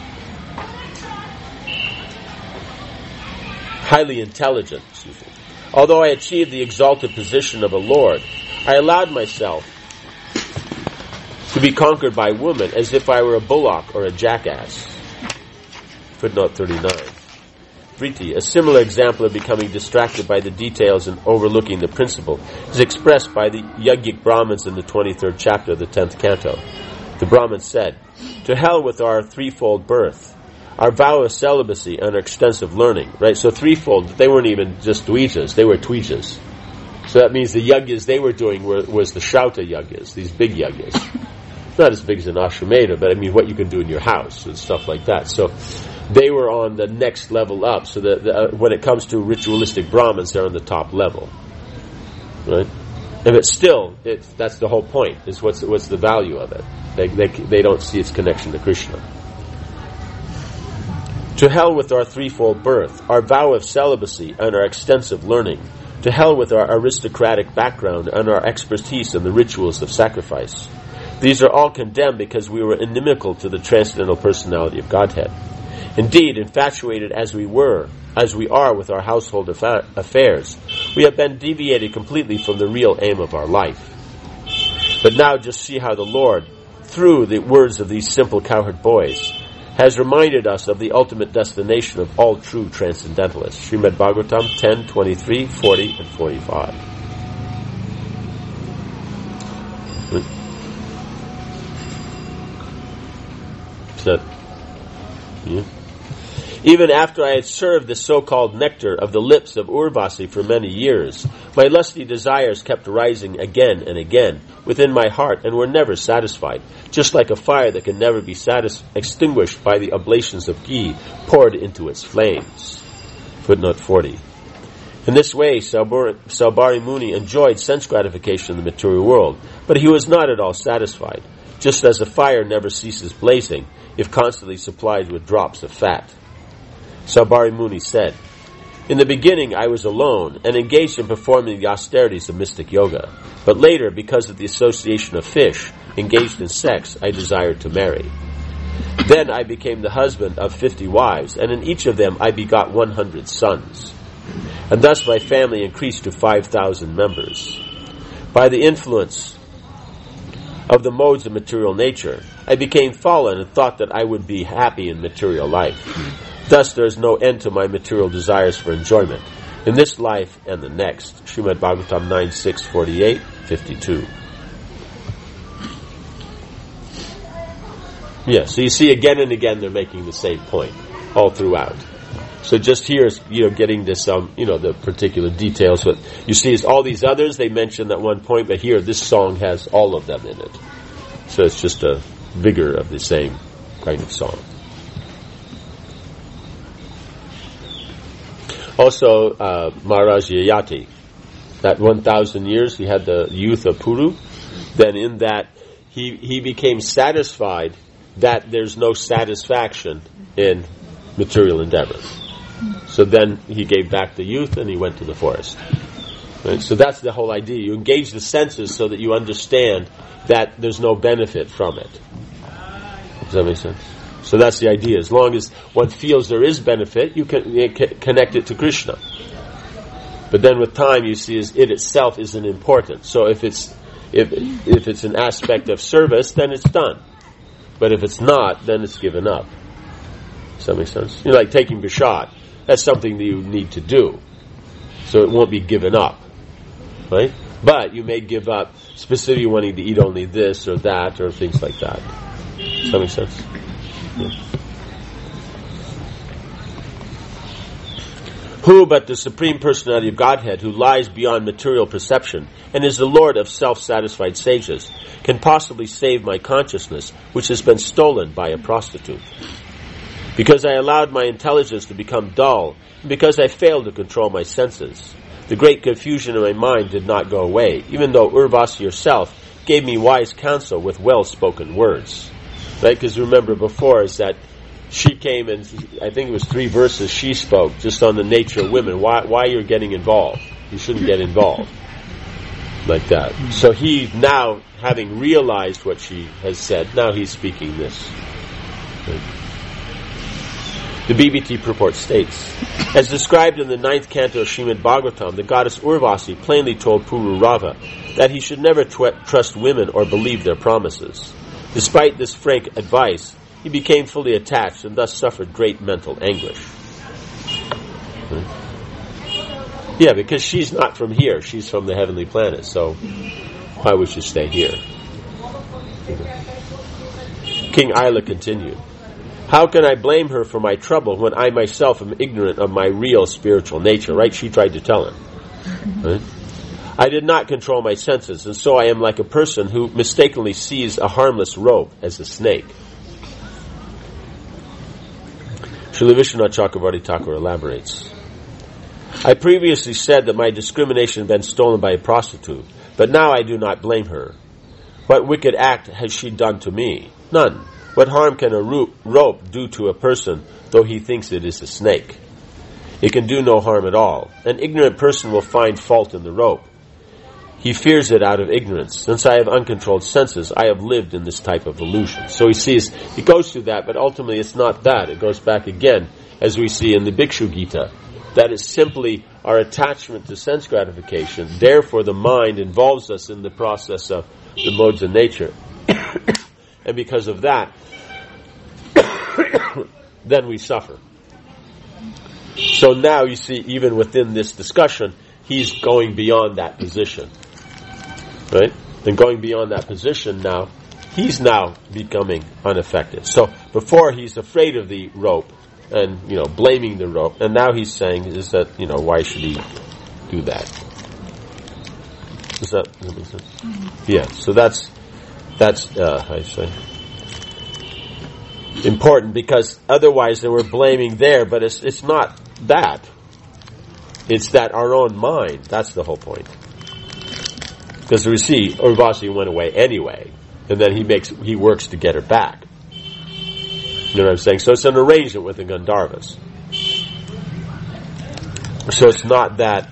Highly intelligent, Although I achieved the exalted position of a lord, I allowed myself to be conquered by women as if I were a bullock or a jackass. Footnote 39. Vriti, a similar example of becoming distracted by the details and overlooking the principle, is expressed by the Yajnik Brahmins in the 23rd chapter of the 10th canto. The Brahmins said, "To hell with our threefold birth, our vow of celibacy and our extensive learning." Right? So threefold, they weren't even just dvijas, they were tvijas. So that means the yajnas they were doing was the Shrauta yajnas, these big yajnas. Not as big as an Ashrameda, but I mean what you can do in your house and stuff like that. So they were on the next level up. So that when it comes to ritualistic Brahmins, they're on the top level. Right? And it's still, that's the whole point, is what's the value of it. They don't see its connection to Krishna. To hell with our threefold birth, our vow of celibacy and our extensive learning. To hell with our aristocratic background and our expertise in the rituals of sacrifice. These are all condemned because we were inimical to the transcendental personality of Godhead. Indeed, infatuated as we are with our household affairs, we have been deviated completely from the real aim of our life. But now just see how the Lord, through the words of these simple cowherd boys, has reminded us of the ultimate destination of all true transcendentalists. Srimad Bhagavatam 10:23, 40, and 45. Is that, yeah? Even after I had served the so-called nectar of the lips of Urvasi for many years, my lusty desires kept rising again and again within my heart and were never satisfied, just like a fire that can never be extinguished by the oblations of ghee poured into its flames. Footnote 40. In this way, Saubhari Muni enjoyed sense gratification in the material world, but he was not at all satisfied, just as a fire never ceases blazing if constantly supplied with drops of fat. Saubhari Muni said, "In the beginning I was alone and engaged in performing the austerities of mystic yoga, but later, because of the association of fish engaged in sex, I desired to marry. Then I became the husband of 50 wives, and in each of them I begot 100 sons. And thus my family increased to 5,000 members. By the influence of the modes of material nature, I became fallen and thought that I would be happy in material life. Thus there is no end to my material desires for enjoyment, in this life and the next." Srimad Bhagavatam 9:6, 48, 52. Yeah, so you see again and again they're making the same point, all throughout. So just here is, getting this, the particular details. What you see is all these others they mentioned at one point, but here this song has all of them in it. So it's just a vigor of the same kind of song. Also, Maharaj Yayati, that 1,000 years he had the youth of Puru. Then in that he became satisfied that there's no satisfaction in material endeavor. So then he gave back the youth and he went to the forest. Right? So that's the whole idea. You engage the senses so that you understand that there's no benefit from it. Does that make sense? So that's the idea. As long as one feels there is benefit, you can connect it to Krishna. But then with time, you see, it itself isn't important. So if it's an aspect of service, then it's done. But if it's not, then it's given up. Does that make sense? Like taking Bishad. That's something that you need to do. So it won't be given up. Right? But you may give up specifically wanting to eat only this or that or things like that. Does that make sense? Yeah. Who but the Supreme Personality of Godhead, who lies beyond material perception and is the Lord of self-satisfied sages, can possibly save my consciousness, which has been stolen by a prostitute? Because I allowed my intelligence to become dull, and because I failed to control my senses, the great confusion in my mind did not go away, even though Urvasi herself gave me wise counsel with well-spoken words. Right? Because remember before is that she came and I think it was 3 verses she spoke just on the nature of women. Why you're getting involved. You shouldn't get involved. Like that. So he now, having realized what she has said, now he's speaking this. Right? The BBT purport states, as described in the 9th canto of Srimad Bhagavatam, the goddess Urvasi plainly told Pururava that he should never trust women or believe their promises. Despite this frank advice, he became fully attached and thus suffered great mental anguish. Yeah, because she's not from here. She's from the heavenly planet, so why would she stay here? King Aila continued, how can I blame her for my trouble when I myself am ignorant of my real spiritual nature? Right? She tried to tell him. Right? I did not control my senses, and so I am like a person who mistakenly sees a harmless rope as a snake. Srila Vishwanath Chakravarti Thakur elaborates. I previously said that my discrimination had been stolen by a prostitute, but now I do not blame her. What wicked act has she done to me? None. What harm can a rope do to a person, though he thinks it is a snake? It can do no harm at all. An ignorant person will find fault in the rope. He fears it out of ignorance. Since I have uncontrolled senses, I have lived in this type of illusion. So he sees, he goes through that, but ultimately it's not that. It goes back again, as we see in the Bhikshu Gita, that is simply our attachment to sense gratification. Therefore the mind involves us in the process of the modes of nature. And because of that, then we suffer. So now you see, even within this discussion, he's going beyond that position. Right? Then going beyond that position now, he's now becoming unaffected. So before he's afraid of the rope and, blaming the rope, and now he's saying is that, why should he do that? Does that make sense? Yeah, so that's how you say, important, because otherwise they were blaming there, but it's not that. It's that our own mind. That's the whole point. Because we see Urvasi went away anyway, and then he works to get her back. You know what I'm saying? So it's an arrangement with the Gandharvas. So it's not that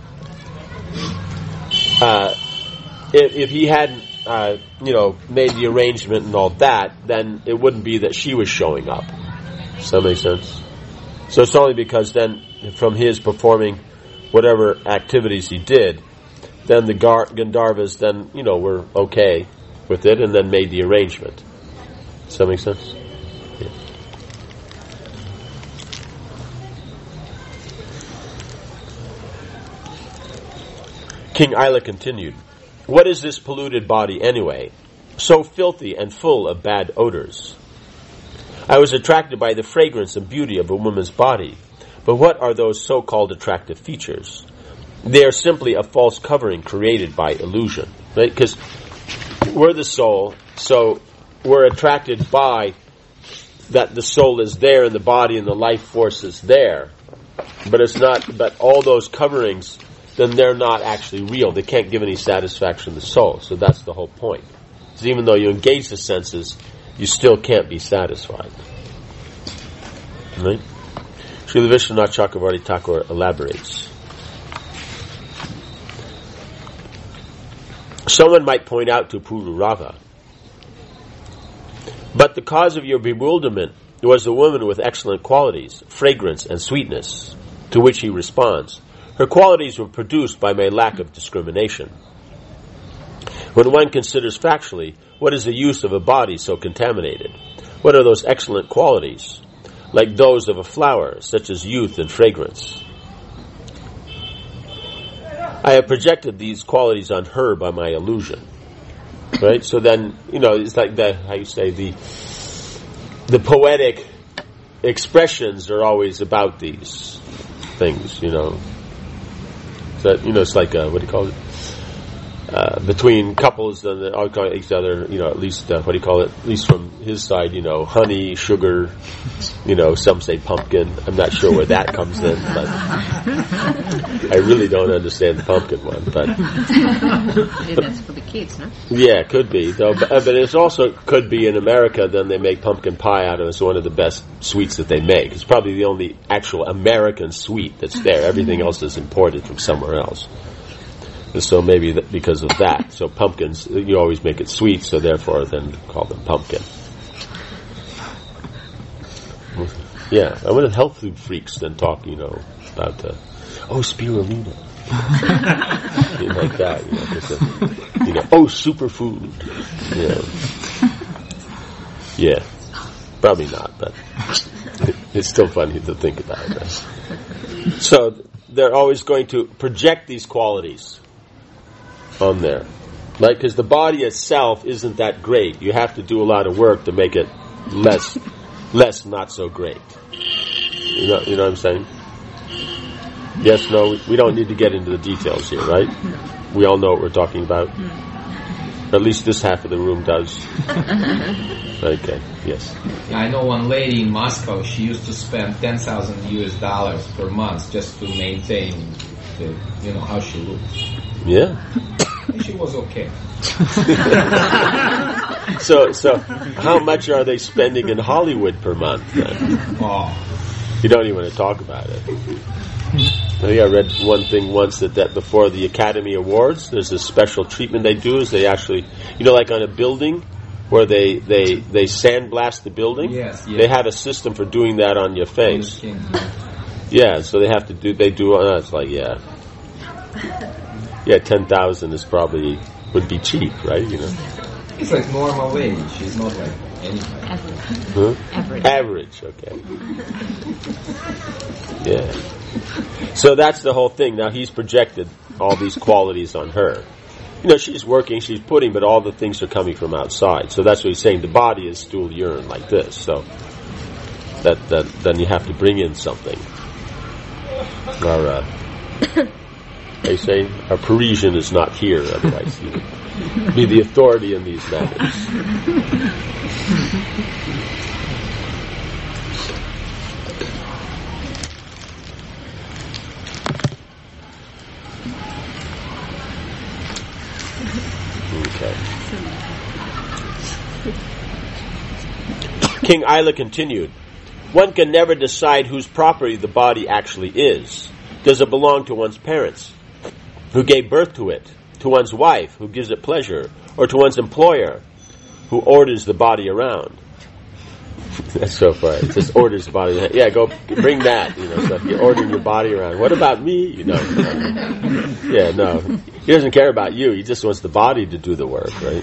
if he hadn't made the arrangement and all that, then it wouldn't be that she was showing up. Does that make sense? So it's only because then, from his performing whatever activities he did, then the Gandharvas then, were okay with it and then made the arrangement. Does that make sense? Yeah. King Aila continued, what is this polluted body anyway? So filthy and full of bad odors. I was attracted by the fragrance and beauty of a woman's body, But what are those so-called attractive features? They are simply a false covering created by illusion, right? Because we're the soul, so we're attracted by that the soul is there and the body and the life force is there. But it's not, but all those coverings, then they're not actually real. They can't give any satisfaction to the soul. So that's the whole point. Because even though you engage the senses, you still can't be satisfied. Right? Srila Vishwanath Chakravarti Thakur elaborates. Someone might point out to Pururava, but the cause of your bewilderment was the woman with excellent qualities, fragrance and sweetness, to which he responds, her qualities were produced by my lack of discrimination. When one considers factually, what is the use of a body so contaminated? What are those excellent qualities, like those of a flower, such as youth and fragrance? I have projected these qualities on her by my illusion. Right? So then, it's like the poetic expressions are always about these things, So, it's like, what do you call it? Between couples and each other, at least, at least from his side, honey, sugar, some say pumpkin. I'm not sure where that comes in, but I really don't understand the pumpkin one, but. Maybe that's for the kids, no? Yeah, it could be, though, but it also could be in America, then they make pumpkin pie out of it. It's one of the best sweets that they make. It's probably the only actual American sweet that's there. Everything else is imported from somewhere else. So maybe because of that. So pumpkins, you always make it sweet, so therefore then call them pumpkin. Yeah, I want health food freaks then talk, about, spirulina. Like that, superfood. Yeah, probably not, but it's still funny to think about it. Right? So they're always going to project these qualities on there, right? Because the body itself isn't that great. You have to do a lot of work to make it less not so great. You know what I'm saying? Yes, no, we don't need to get into the details here, right? We all know what we're talking about. At least this half of the room does. Okay, yes. I know one lady in Moscow, she used to spend $10,000 per month just to maintain how she looked. Yeah. And she was okay. So how much are they spending in Hollywood per month then? Oh. You don't even want to talk about it. I think I read one thing once that before the Academy Awards, there's a special treatment they do, is they actually, like on a building, where they sandblast the building. Yes. They have a system for doing that on your face. Yeah, so they do, it's like, yeah. Yeah, 10,000 is probably, would be cheap, right? It's like normal lady. She's not like anybody. Average, okay. Yeah. So that's the whole thing. Now he's projected all these qualities on her. She's working, she's putting, but all the things are coming from outside. So that's what he's saying. The body is stool urine like this. So that then you have to bring in something. They say our Parisian is not here, otherwise he would be the authority in these matters. Okay. King Aila continued, one can never decide whose property the body actually is. Does it belong to one's parents, who gave birth to it, to one's wife, who gives it pleasure, or to one's employer, who orders the body around? That's so funny. It just orders the body around. Yeah, go bring that. So you're ordering your body around. What about me? Yeah, no. He doesn't care about you. He just wants the body to do the work, right?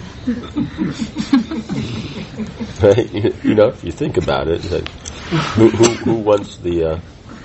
Right? If you think about it, like, who wants the?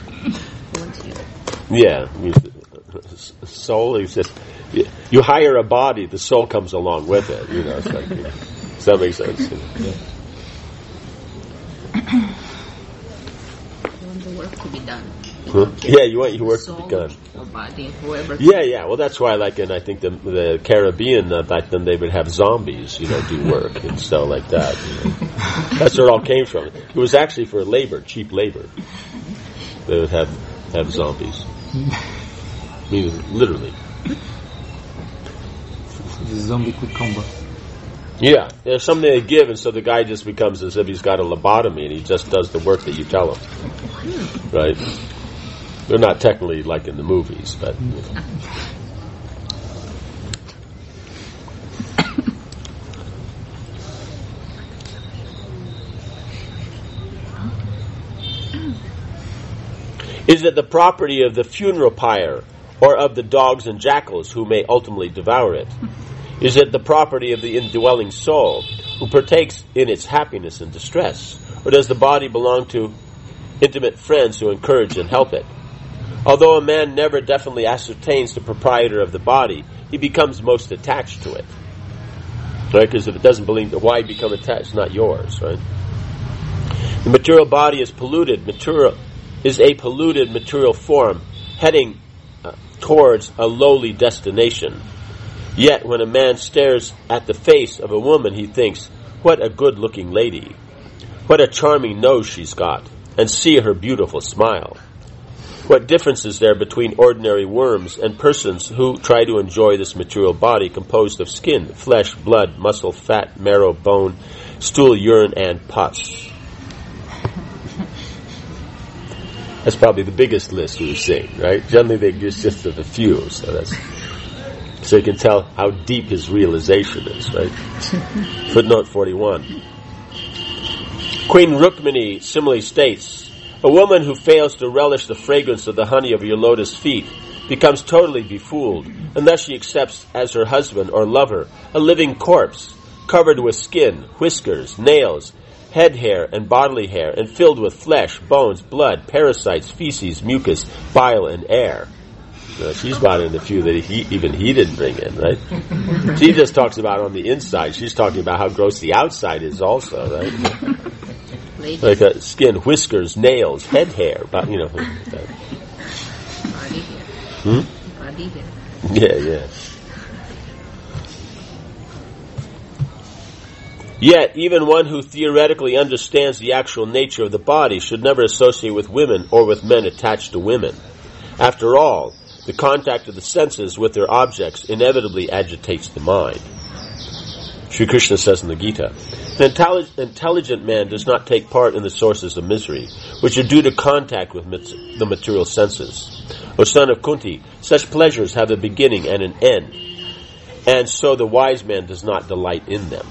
Yeah. Soul, he says, you hire a body, the soul comes along with it. It's like, does that make sense? You want the work to be done. Huh? Yeah, you work with the gun. Or body, whoever. Yeah. Well, that's why, like, in I think the Caribbean back then, they would have zombies, do work and stuff like that. That's where it all came from. It was actually for labor, cheap labor. They would have zombies. I mean, literally. Zombie cucumber. Yeah, there's something they give, and so the guy just becomes as if he's got a lobotomy, and he just does the work that you tell him. Right? They're not technically like in the movies, but. Is it the property of the funeral pyre, or of the dogs and jackals who may ultimately devour it? Is it the property of the indwelling soul, who partakes in its happiness and distress? Or does the body belong to intimate friends who encourage and help it? Although a man never definitely ascertains the proprietor of the body, he becomes most attached to it. Right? Because if it doesn't belong, why become attached? It's not yours, right? The material body is a polluted material form, heading towards a lowly destination. Yet when a man stares at the face of a woman, he thinks, what a good-looking lady. What a charming nose she's got. And see her beautiful smile. What difference is there between ordinary worms and persons who try to enjoy this material body composed of skin, flesh, blood, muscle, fat, marrow, bone, stool, urine, and pus? That's probably the biggest list we've seen, right? Generally they use just a few, so you can tell how deep his realization is, right? Footnote 41. Queen Rukmini similarly states, a woman who fails to relish the fragrance of the honey of your lotus feet becomes totally befooled, and thus she accepts as her husband or lover a living corpse, covered with skin, whiskers, nails, head hair, and bodily hair, and filled with flesh, bones, blood, parasites, feces, mucus, bile, and air. She's brought in a few that he didn't bring in, right? She just talks about on the inside. She's talking about how gross the outside is also, right? Like skin, whiskers, nails, head hair, Body hair. Body hair. Yeah. Yet, even one who theoretically understands the actual nature of the body should never associate with women or with men attached to women. After all, the contact of the senses with their objects inevitably agitates the mind. Sri Krishna says in the Gita, an intelligent man does not take part in the sources of misery, which are due to contact with the material senses. O son of Kunti, such pleasures have a beginning and an end, and so the wise man does not delight in them.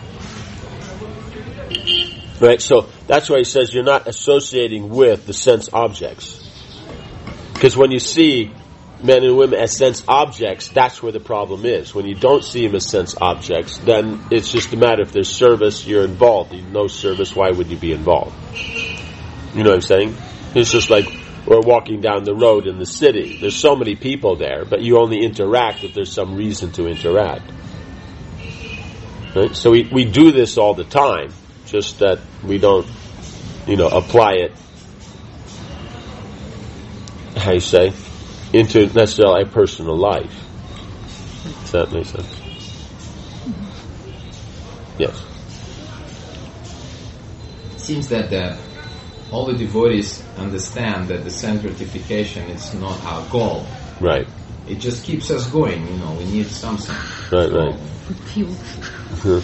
Right, so that's why he says you're not associating with the sense objects. Because when you see men and women as sense objects, that's where the problem is. When you don't see them as sense objects, then it's just a matter if there's service, you're involved. No service, why would you be involved? You know what I'm saying? It's just like we're walking down the road in the city. There's so many people there, but you only interact if there's some reason to interact. Right? So we do this all the time, just that we don't, apply it, how you say, into necessarily a personal life. Does that make sense? Yes. It seems that all the devotees understand that the sense gratification is not our goal. Right. It just keeps us going, we need something. Right. Fuel.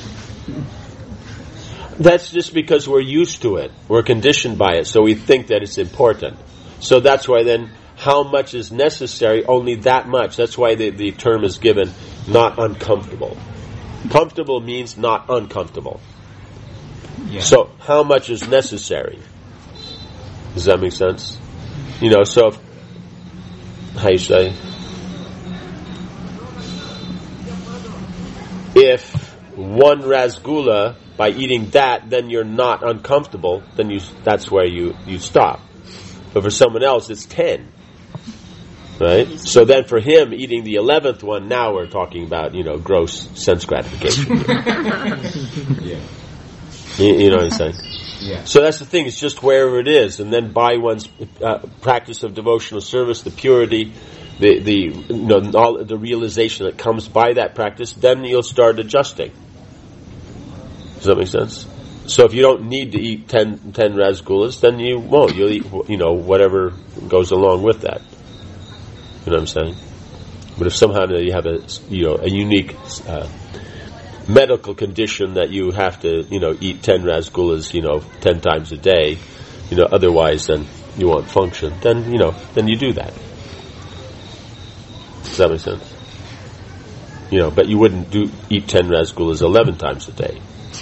That's just because we're used to it. We're conditioned by it, so we think that it's important. So that's why then how much is necessary? Only that much. That's why the term is given not uncomfortable. Comfortable means not uncomfortable. Yeah. So how much is necessary? Does that make sense? So how you say? If one rasgula, by eating that, then you're not uncomfortable, then that's where you stop. But for someone else, it's 10. Right? So then for him, eating the 11th one, now we're talking about, gross sense gratification. Yeah. You know what I'm saying? Yeah. So that's the thing, it's just wherever it is, and then by one's practice of devotional service, the purity, all the realization that comes by that practice, then you'll start adjusting. Does that make sense? So if you don't need to eat 10 rasgulas, then you won't. You'll eat, whatever goes along with that. You know what I'm saying? But if somehow you have a unique medical condition that you have to, eat 10 rasgulas, 10 times a day, otherwise then you won't function, then you do that. Does that make sense? But you wouldn't eat 10 rasgulas 11 times a day.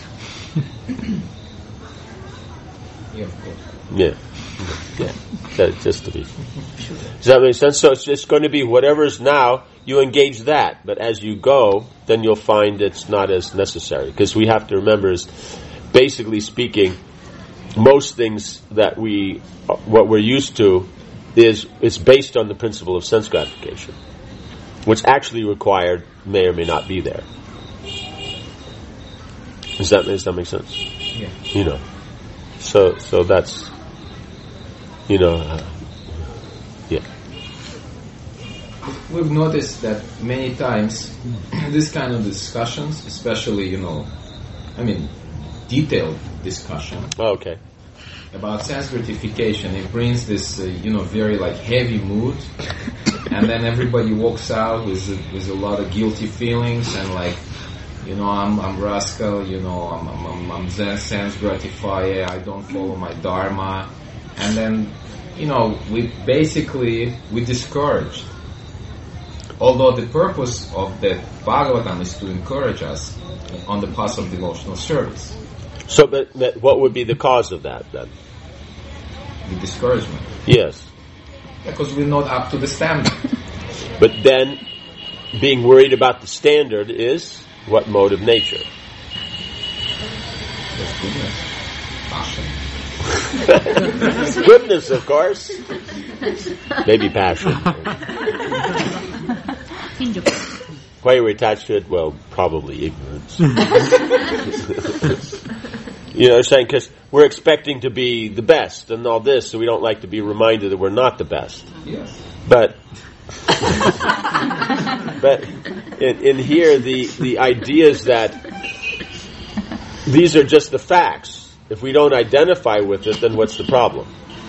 Yeah, of course. Yeah. That just to be. Does that make sense? So it's just going to be whatever's now, you engage that, but as you go, then you'll find it's not as necessary. Because we have to remember is, basically speaking, most things that what we're used to is based on the principle of sense gratification. What's actually required may or may not be there. Does that make sense? Yeah. So that's, yeah. We've noticed that many times this kind of discussions, especially, detailed discussion. Oh, okay. About sense gratification, it brings this, very heavy mood, and then everybody walks out with a lot of guilty feelings and I'm rascal, I'm sense gratifier, I don't follow my dharma, and then, we discouraged. Although the purpose of the Bhagavatam is to encourage us on the path of devotional service. So, but what would be the cause of that then? The discouragement. Yes. Because we're not up to the standard. But then, being worried about the standard is what mode of nature? That's goodness. Passion. Goodness, of course. Maybe passion. Why are we attached to it? Well, probably ignorance. I'm saying, because we're expecting to be the best and all this, so we don't like to be reminded that we're not the best. Yes. But in here, the idea is that these are just the facts. If we don't identify with it, then what's the problem?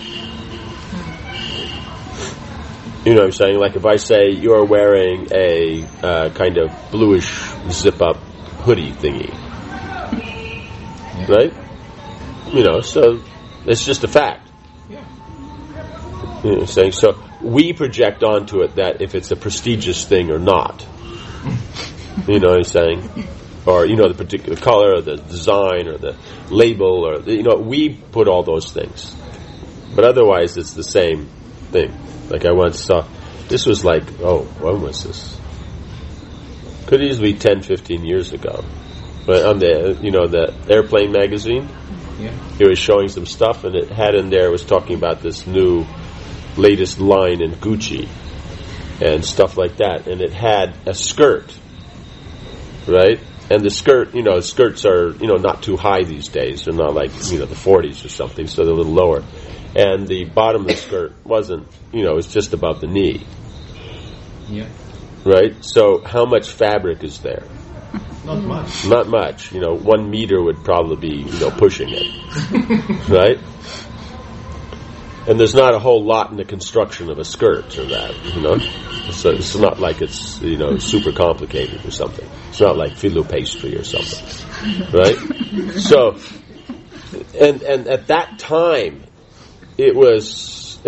You know what I'm saying? Like if I say you're wearing a kind of bluish zip-up hoodie thingy. Right? So it's just a fact. Yeah. You know what I'm saying? So we project onto it that if it's a prestigious thing or not. You know what I'm saying? Or, the particular color, or the design, or the label, or, we put all those things. But otherwise, it's the same thing. Like I once saw, this was when was this? Could easily be 10, 15 years ago. But on the Airplane magazine, it was showing some stuff, and it had in there, it was talking about this new, latest line in Gucci, and stuff like that. And it had a skirt, right? And the skirt, skirts are, not too high these days. They're not like, the 40s or something, so they're a little lower. And the bottom of the skirt wasn't, it's just above the knee. Yeah. Right? So how much fabric is there? Not much. Not much. 1 meter would probably be, pushing it. Right? And there's not a whole lot in the construction of a skirt or that, So it's not like it's, super complicated or something. It's not like filo pastry or something. Right? So, and at that time, it was,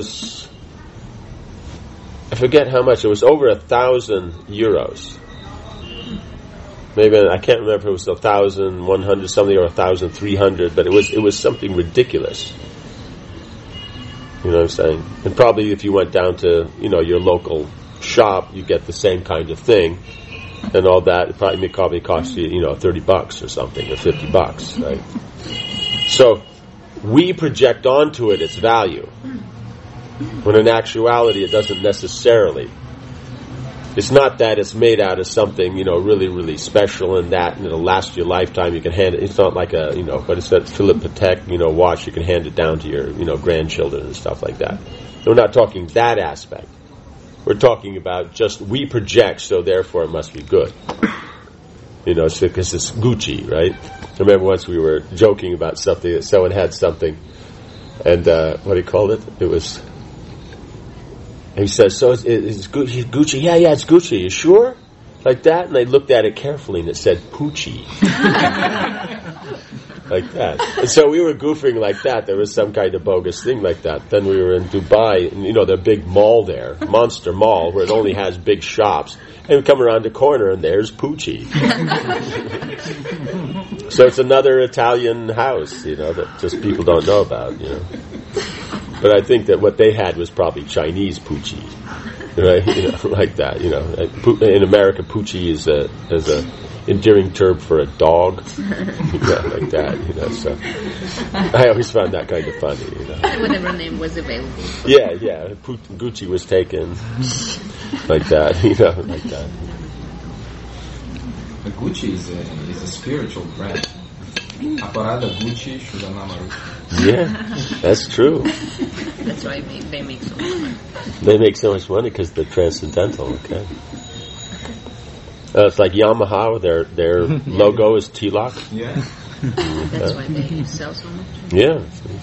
I forget how much, it was over 1,000 euros. Maybe, I can't remember if it was 1,100 something or 1,300, but it was something ridiculous. You know what I'm saying? And probably if you went down to, your local shop, you get the same kind of thing and all that. It probably cost you, $30 or something, or $50, right? So, we project onto it its value, when in actuality it doesn't necessarily It's not that it's made out of something, really, really special and it'll last your lifetime. You can hand it. It's not like a, what is that Philip Patek, watch. You can hand it down to your, grandchildren and stuff like that. We're not talking that aspect. We're talking about just we project, so therefore it must be good. Because it's Gucci, right? I remember once we were joking about something that someone had something, and what he called it? It was. He says, "So it's Gucci? Yeah, it's Gucci. You sure?" Like that, and they looked at it carefully, and it said Poochie. Like that. And so we were goofing like that. There was some kind of bogus thing like that. Then we were in Dubai, and the big mall there, Monster Mall, where it only has big shops. And we come around the corner, and there's Poochie. So it's another Italian house, that just people don't know about, But I think that what they had was probably Chinese Poochie, right? Like that. In America, Poochie is a endearing term for a dog, like that. So I always found that kind of funny. Whatever name was available. Yeah. Gucci was taken, like that. Like that. Gucci is a spiritual brand. Aparada Gucci Shudanamaru. Yeah, that's true. That's why they make so much money. They make so much money because they're transcendental. Okay. It's like Yamaha. Their logo is Tilak. Yeah. That's why they sell so much. Yeah.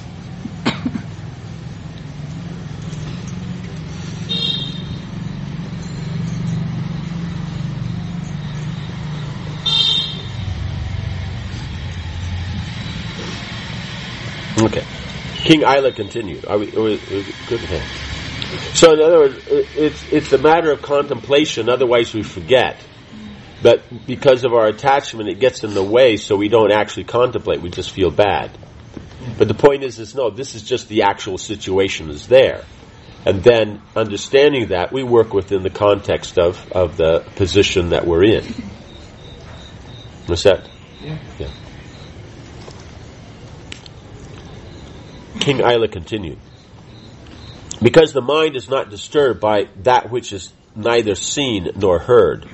Okay. King Isla continued. Are we good? Okay. So in other words, it's a matter of contemplation, otherwise we forget. But because of our attachment, it gets in the way, so we don't actually contemplate, we just feel bad. But the point is no, this is just the actual situation is there. And then, understanding that, we work within the context of the position that we're in. What's that? Yeah. King Isla continued. Because the mind is not disturbed by that which is neither seen nor heard.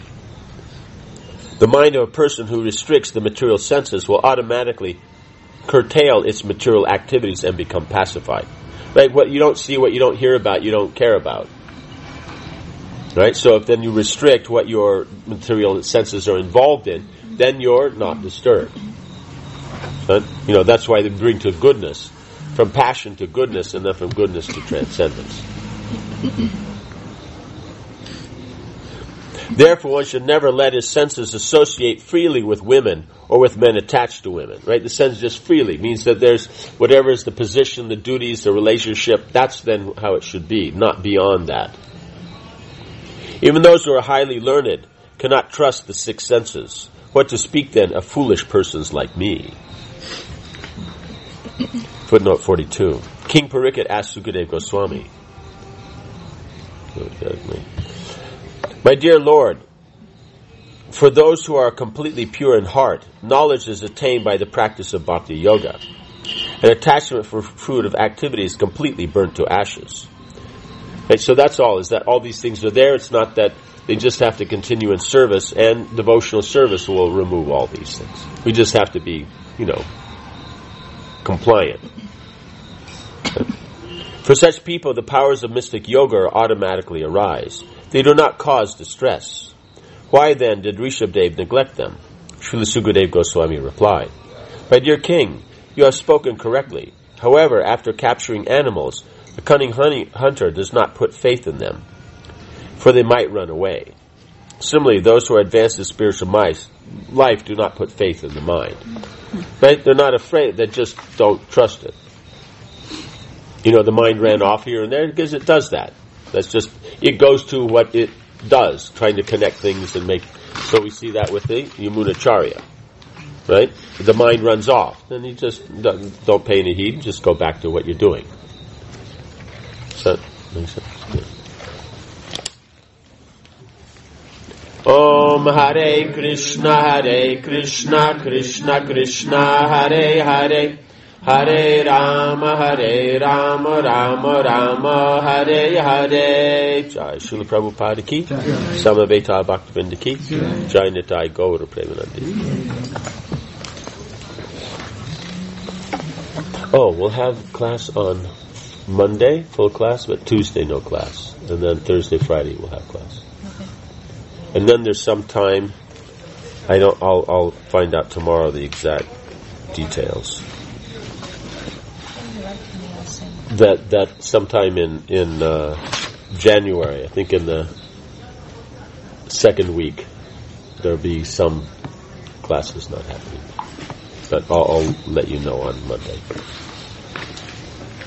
The mind of a person who restricts the material senses will automatically curtail its material activities and become pacified. Right? What you don't see, what you don't hear about, you don't care about. Right? So if then you restrict what your material senses are involved in, then you're not disturbed. But, that's why they bring to goodness. From passion to goodness, and then from goodness to transcendence. Therefore, one should never let his senses associate freely with women or with men attached to women. Right? The sense just freely means that there's whatever is the position, the duties, the relationship. That's then how it should be, not beyond that. Even those who are highly learned cannot trust the six senses. What to speak then of foolish persons like me? Footnote 42. King Parikshit asked Sukadeva Goswami, "My dear Lord, for those who are completely pure in heart, knowledge is attained by the practice of bhakti yoga. An attachment for fruit of activity is completely burnt to ashes." And so that's all, is that all these things are there. It's not that they just have to continue in service, and devotional service will remove all these things. We just have to be, compliant. For such people, the powers of mystic yoga automatically arise. They do not cause distress. Why then did Rishabdev neglect them? Srila Sukadeva Goswami replied, "My dear king, you have spoken correctly. However, after capturing animals, the cunning hunter does not put faith in them, for they might run away. Similarly, those who are advanced in spiritual life do not put faith in the mind." Right? They're not afraid, they just don't trust it. The mind ran off here and there because it does that. That's just, it goes to what it does, trying to connect things and make. So we see that with the Yamunacharya. Right? The mind runs off. Then you just don't pay any heed, just go back to what you're doing. So, makes sense? Yeah. Om Hare Krishna, Krishna Krishna, Hare Hare, Hare Rama, Rama Rama, Hare Hare. Jai Srila Prabhupada ki, Samaveta Bhaktivinoda ki, Jai Nitai Gaura Premanandi. Oh, we'll have class on Monday, full class, but Tuesday no class. And then Thursday, Friday we'll have class. Okay. And then there's some time, I'll find out tomorrow the exact details. That sometime in January, I think in the second week, there'll be some classes not happening. But I'll let you know on Monday.